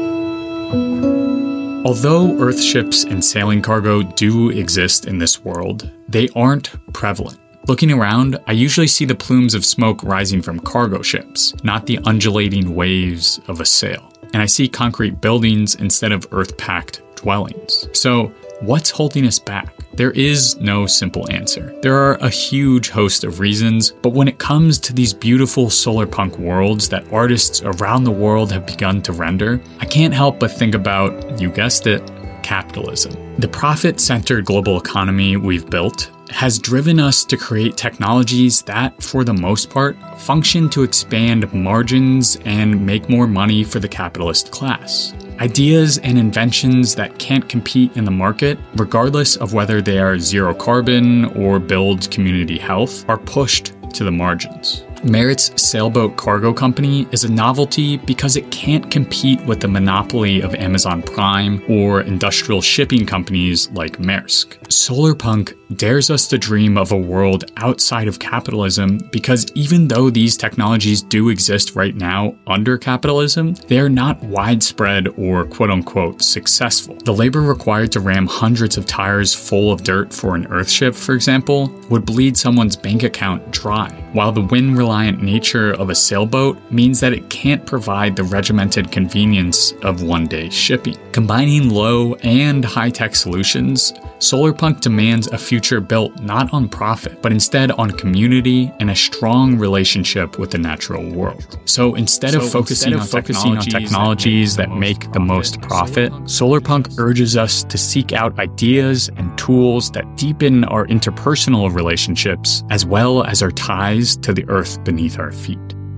Speaker 15: Although Earthships and sailing cargo do exist in this world, they aren't prevalent. Looking around, I usually see the plumes of smoke rising from cargo ships, not the undulating waves of a sail. And I see concrete buildings instead of earth-packed dwellings. So, what's holding us back? There is no simple answer. There are a huge host of reasons, but when it comes to these beautiful Solarpunk worlds that artists around the world have begun to render, I can't help but think about, you guessed it, capitalism. The profit-centered global economy we've built has driven us to create technologies that, for the most part, function to expand margins and make more money for the capitalist class. Ideas and inventions that can't compete in the market, regardless of whether they are zero carbon or build community health, are pushed to the margins. Merritt's sailboat cargo company is a novelty because it can't compete with the monopoly of Amazon Prime or industrial shipping companies like Maersk. Solarpunk dares us to dream of a world outside of capitalism because even though these technologies do exist right now under capitalism, they are not widespread or quote-unquote successful. The labor required to ram hundreds of tires full of dirt for an Earthship, for example, would bleed someone's bank account dry, while the wind-reliant nature of a sailboat means that it can't provide the regimented convenience of one-day shipping. Combining low and high-tech solutions, Solarpunk demands a future built not on profit, but instead on community and a strong relationship with the natural world. So instead of focusing on technologies that make the most profit, Solarpunk urges us to seek out ideas and tools that deepen our interpersonal relationships as well as our ties to the earth beneath our feet.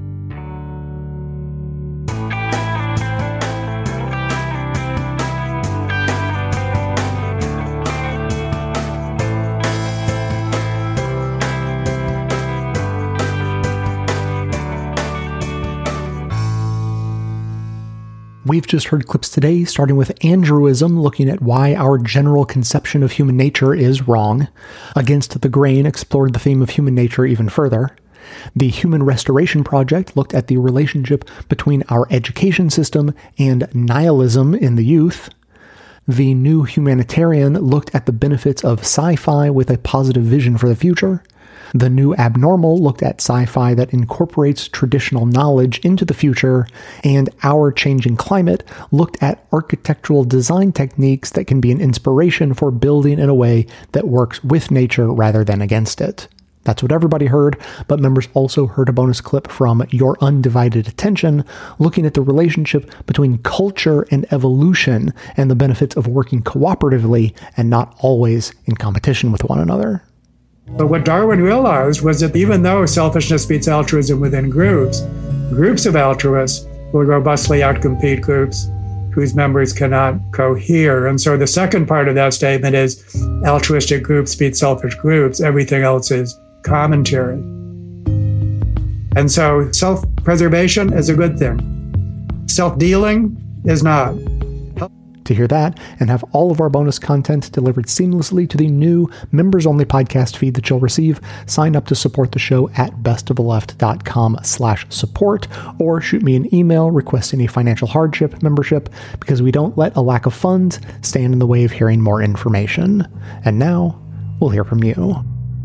Speaker 2: We've just heard clips today, starting with Andrewism, looking at why our general conception of human nature is wrong. Against the Grain explored the theme of human nature even further. The Human Restoration Project looked at the relationship between our education system and nihilism in the youth. The New Humanitarian looked at the benefits of sci-fi with a positive vision for the future. The New Abnormal looked at sci-fi that incorporates traditional knowledge into the future, and Our Changing Climate looked at architectural design techniques that can be an inspiration for building in a way that works with nature rather than against it. That's what everybody heard, but members also heard a bonus clip from Your Undivided Attention, looking at the relationship between culture and evolution and the benefits of working cooperatively and not always in competition with one another.
Speaker 16: But what Darwin realized was that even though selfishness beats altruism within groups, groups of altruists will robustly outcompete groups whose members cannot cohere. And so the second part of that statement is altruistic groups beat selfish groups. Everything else is commentary. And so self-preservation is a good thing. Self-dealing is not.
Speaker 2: To hear that and have all of our bonus content delivered seamlessly to the new members-only podcast feed that you'll receive, sign up to support the show at bestoftheleft.com/support or shoot me an email requesting a financial hardship membership, because we don't let a lack of funds stand in the way of hearing more information. And now we'll hear from you.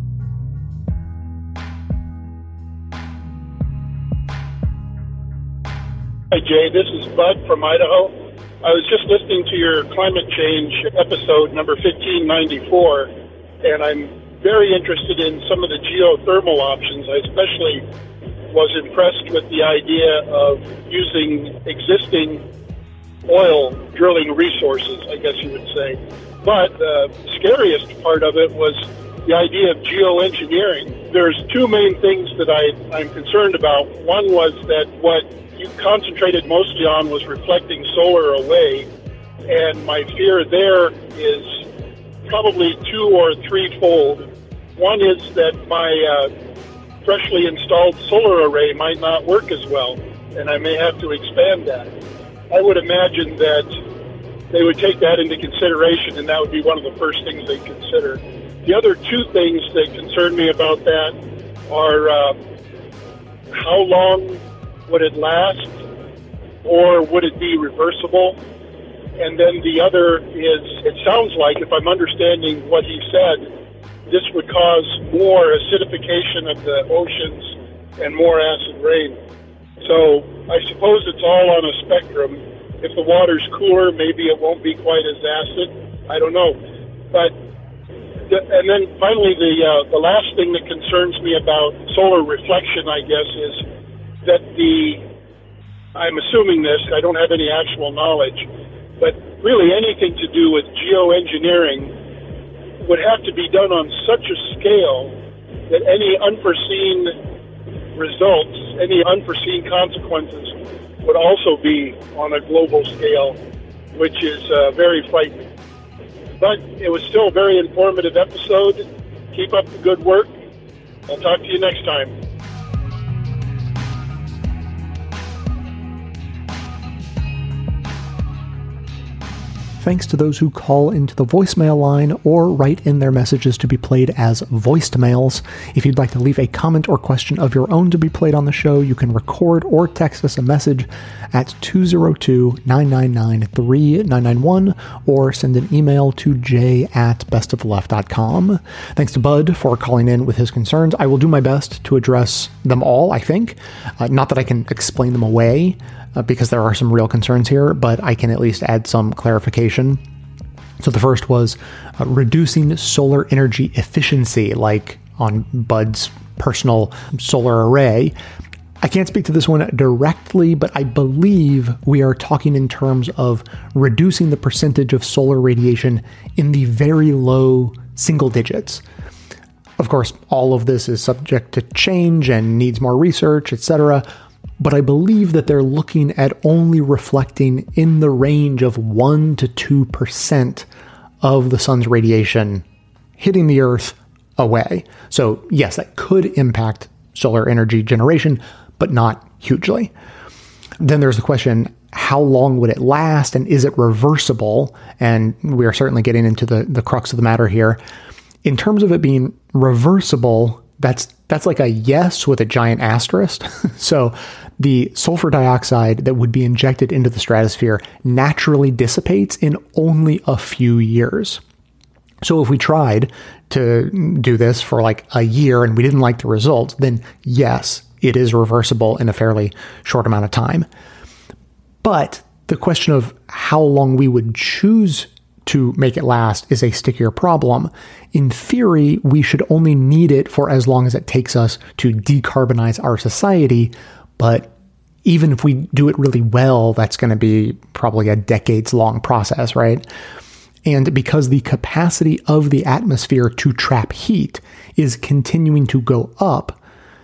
Speaker 17: Hi, Jay. This is Bud from Idaho. I was just listening to your climate change episode number 1594, and I'm very interested in some of the geothermal options. I especially was impressed with the idea of using existing oil drilling resources, I guess you would say. But the scariest part of it was the idea of geoengineering. There's two main things that I'm concerned about. One was that what you concentrated mostly on was reflecting solar away, and my fear there is probably two or threefold. One is that my freshly installed solar array might not work as well, and I may have to expand that. I would imagine that they would take that into consideration, and that would be one of the first things they'd consider. The other two things that concern me about that are how long would it last, or would it be reversible? And then the other is, it sounds like, if I'm understanding what he said, this would cause more acidification of the oceans and more acid rain. So I suppose it's all on a spectrum. If the water's cooler, maybe it won't be quite as acid. I don't know. But and then finally, the last thing that concerns me about solar reflection, I guess, is that I'm assuming this, I don't have any actual knowledge, but really anything to do with geoengineering would have to be done on such a scale that any unforeseen results, any unforeseen consequences would also be on a global scale, which is very frightening. But it was still a very informative episode. Keep up the good work. I'll talk to you next time.
Speaker 2: Thanks to those who call into the voicemail line or write in their messages to be played as voiced mails. If you'd like to leave a comment or question of your own to be played on the show, you can record or text us a message at 202-999-3991 or send an email to j@bestoftheleft.com. Thanks to Bud for calling in with his concerns. I will do my best to address them all, I think. Not that I can explain them away, because there are some real concerns here, but I can at least add some clarification. So the first was reducing solar energy efficiency, like on Bud's personal solar array. I can't speak to this one directly, but I believe we are talking in terms of reducing the percentage of solar radiation in the very low single digits. Of course, all of this is subject to change and needs more research, etc., but I believe that they're looking at only reflecting in the range of 1 to 2% of the sun's radiation hitting the Earth away. So yes, that could impact solar energy generation, but not hugely. Then there's the question, how long would it last, and is it reversible? And we are certainly getting into the crux of the matter here. In terms of it being reversible, that's like a yes with a giant asterisk. So the sulfur dioxide that would be injected into the stratosphere naturally dissipates in only a few years. So if we tried to do this for like a year and we didn't like the results, then yes, it is reversible in a fairly short amount of time. But the question of how long we would choose to make it last is a stickier problem. In theory, we should only need it for as long as it takes us to decarbonize our society. But even if we do it really well, that's going to be probably a decades-long process, right? And because the capacity of the atmosphere to trap heat is continuing to go up,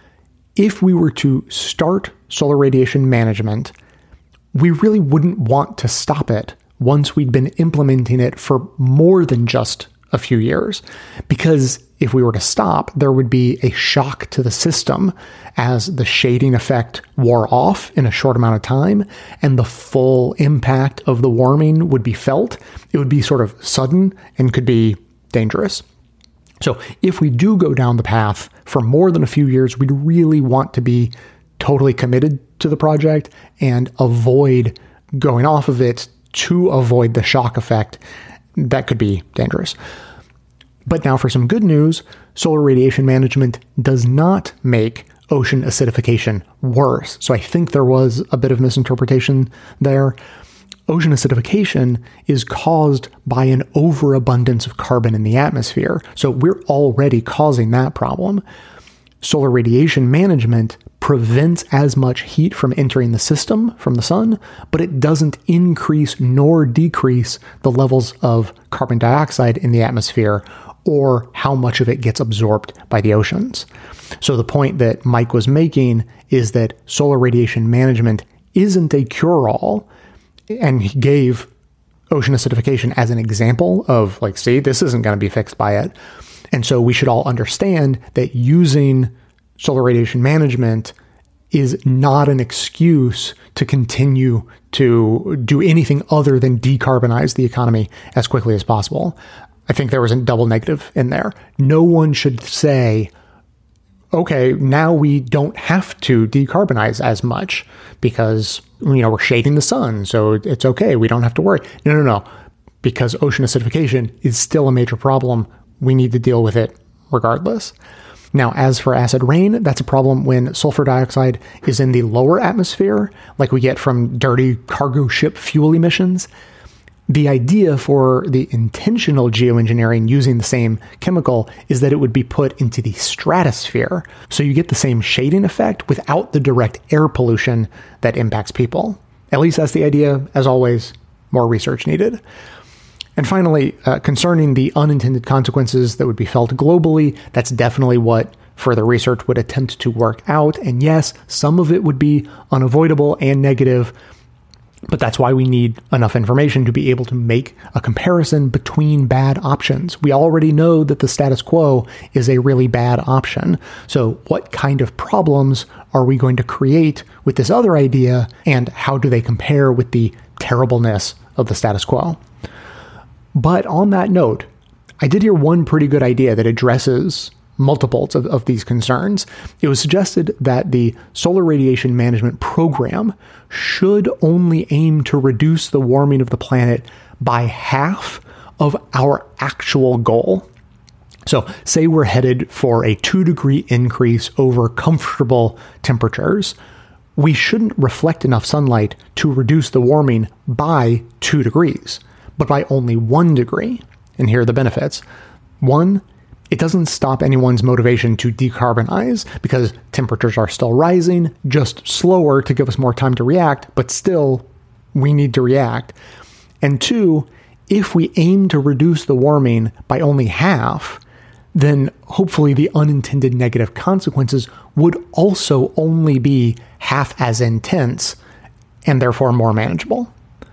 Speaker 2: if we were to start solar radiation management, we really wouldn't want to stop it once we'd been implementing it for more than just a few years. Because if we were to stop, there would be a shock to the system as the shading effect wore off in a short amount of time, and the full impact of the warming would be felt. It would be sort of sudden and could be dangerous. So if we do go down the path for more than a few years, we'd really want to be totally committed to the project and avoid going off of it to avoid the shock effect that could be dangerous. But now for some good news, solar radiation management does not make ocean acidification worse. So I think there was a bit of misinterpretation there. Ocean acidification is caused by an overabundance of carbon in the atmosphere. So we're already causing that problem. Solar radiation management prevents as much heat from entering the system from the sun, but it doesn't increase nor decrease the levels of carbon dioxide in the atmosphere or how much of it gets absorbed by the oceans. So the point that Mike was making is that solar radiation management isn't a cure-all, and he gave ocean acidification as an example of like, see, this isn't going to be fixed by it. And so we should all understand that using solar radiation management is not an excuse to continue to do anything other than decarbonize the economy as quickly as possible. I think there was a double negative in there. No one should say, okay, now we don't have to decarbonize as much because, we're shading the sun, so it's okay. We don't have to worry. No. Because ocean acidification is still a major problem. We need to deal with it regardless. Now, as for acid rain, that's a problem when sulfur dioxide is in the lower atmosphere, like we get from dirty cargo ship fuel emissions. The idea for the intentional geoengineering using the same chemical is that it would be put into the stratosphere, so you get the same shading effect without the direct air pollution that impacts people. At least that's the idea. As always, more research needed. And finally, concerning the unintended consequences that would be felt globally, that's definitely what further research would attempt to work out. And yes, some of it would be unavoidable and negative, but that's why we need enough information to be able to make a comparison between bad options. We already know that the status quo is a really bad option. So what kind of problems are we going to create with this other idea, and how do they compare with the terribleness of the status quo? But on that note, I did hear one pretty good idea that addresses multiples of these concerns. It was suggested that the solar radiation management program should only aim to reduce the warming of the planet by half of our actual goal. So say we're headed for a 2-degree increase over comfortable temperatures. We shouldn't reflect enough sunlight to reduce the warming by 2 degrees, but by only 1 degree. And here are the benefits. 1, it doesn't stop anyone's motivation to decarbonize because temperatures are still rising, just slower to give us more time to react, but still, we need to react. And 2, if we aim to reduce the warming by only half, then hopefully the unintended negative consequences would also only be half as intense and therefore more manageable.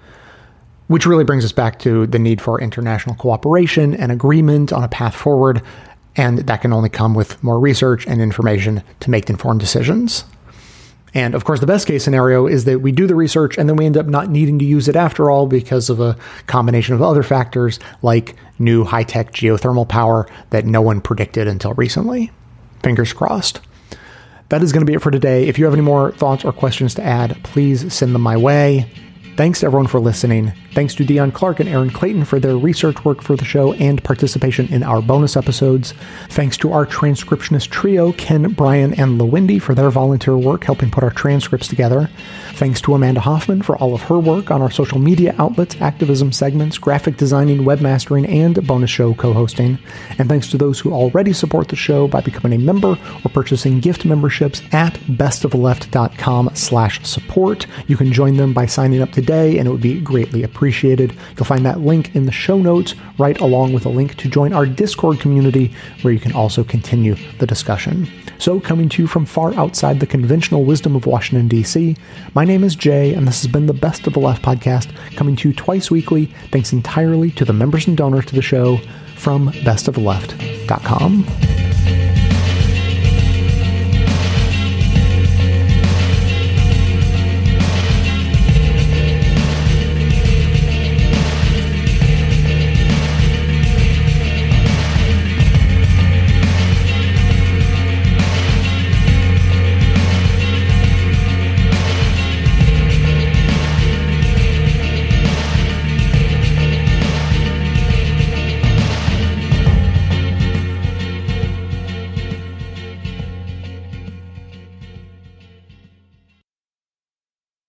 Speaker 2: Which really brings us back to the need for international cooperation and agreement on a path forward, and that can only come with more research and information to make informed decisions. And of course, the best case scenario is that we do the research and then we end up not needing to use it after all because of a combination of other factors like new high-tech geothermal power that no one predicted until recently. Fingers crossed. That is going to be it for today. If you have any more thoughts or questions to add, please send them my way. Thanks to everyone for listening. Thanks to Dion Clark and Aaron Clayton for their research work for the show and participation in our bonus episodes. Thanks to our transcriptionist trio, Ken, Brian, and Lawindy, for their volunteer work helping put our transcripts together. Thanks to Amanda Hoffman for all of her work on our social media outlets, activism segments, graphic designing, webmastering, and bonus show co-hosting. And thanks to those who already support the show by becoming a member or purchasing gift memberships at bestoftheleft.com/support. You can join them by signing up today, and it would be greatly appreciated. You'll find that link in the show notes, right along with a link to join our Discord community, where you can also continue the discussion. So, coming to you from far outside the conventional wisdom of Washington, D.C., my name is Jay, and this has been the Best of the Left podcast, coming to you twice weekly, thanks entirely to the members and donors to the show from bestoftheleft.com.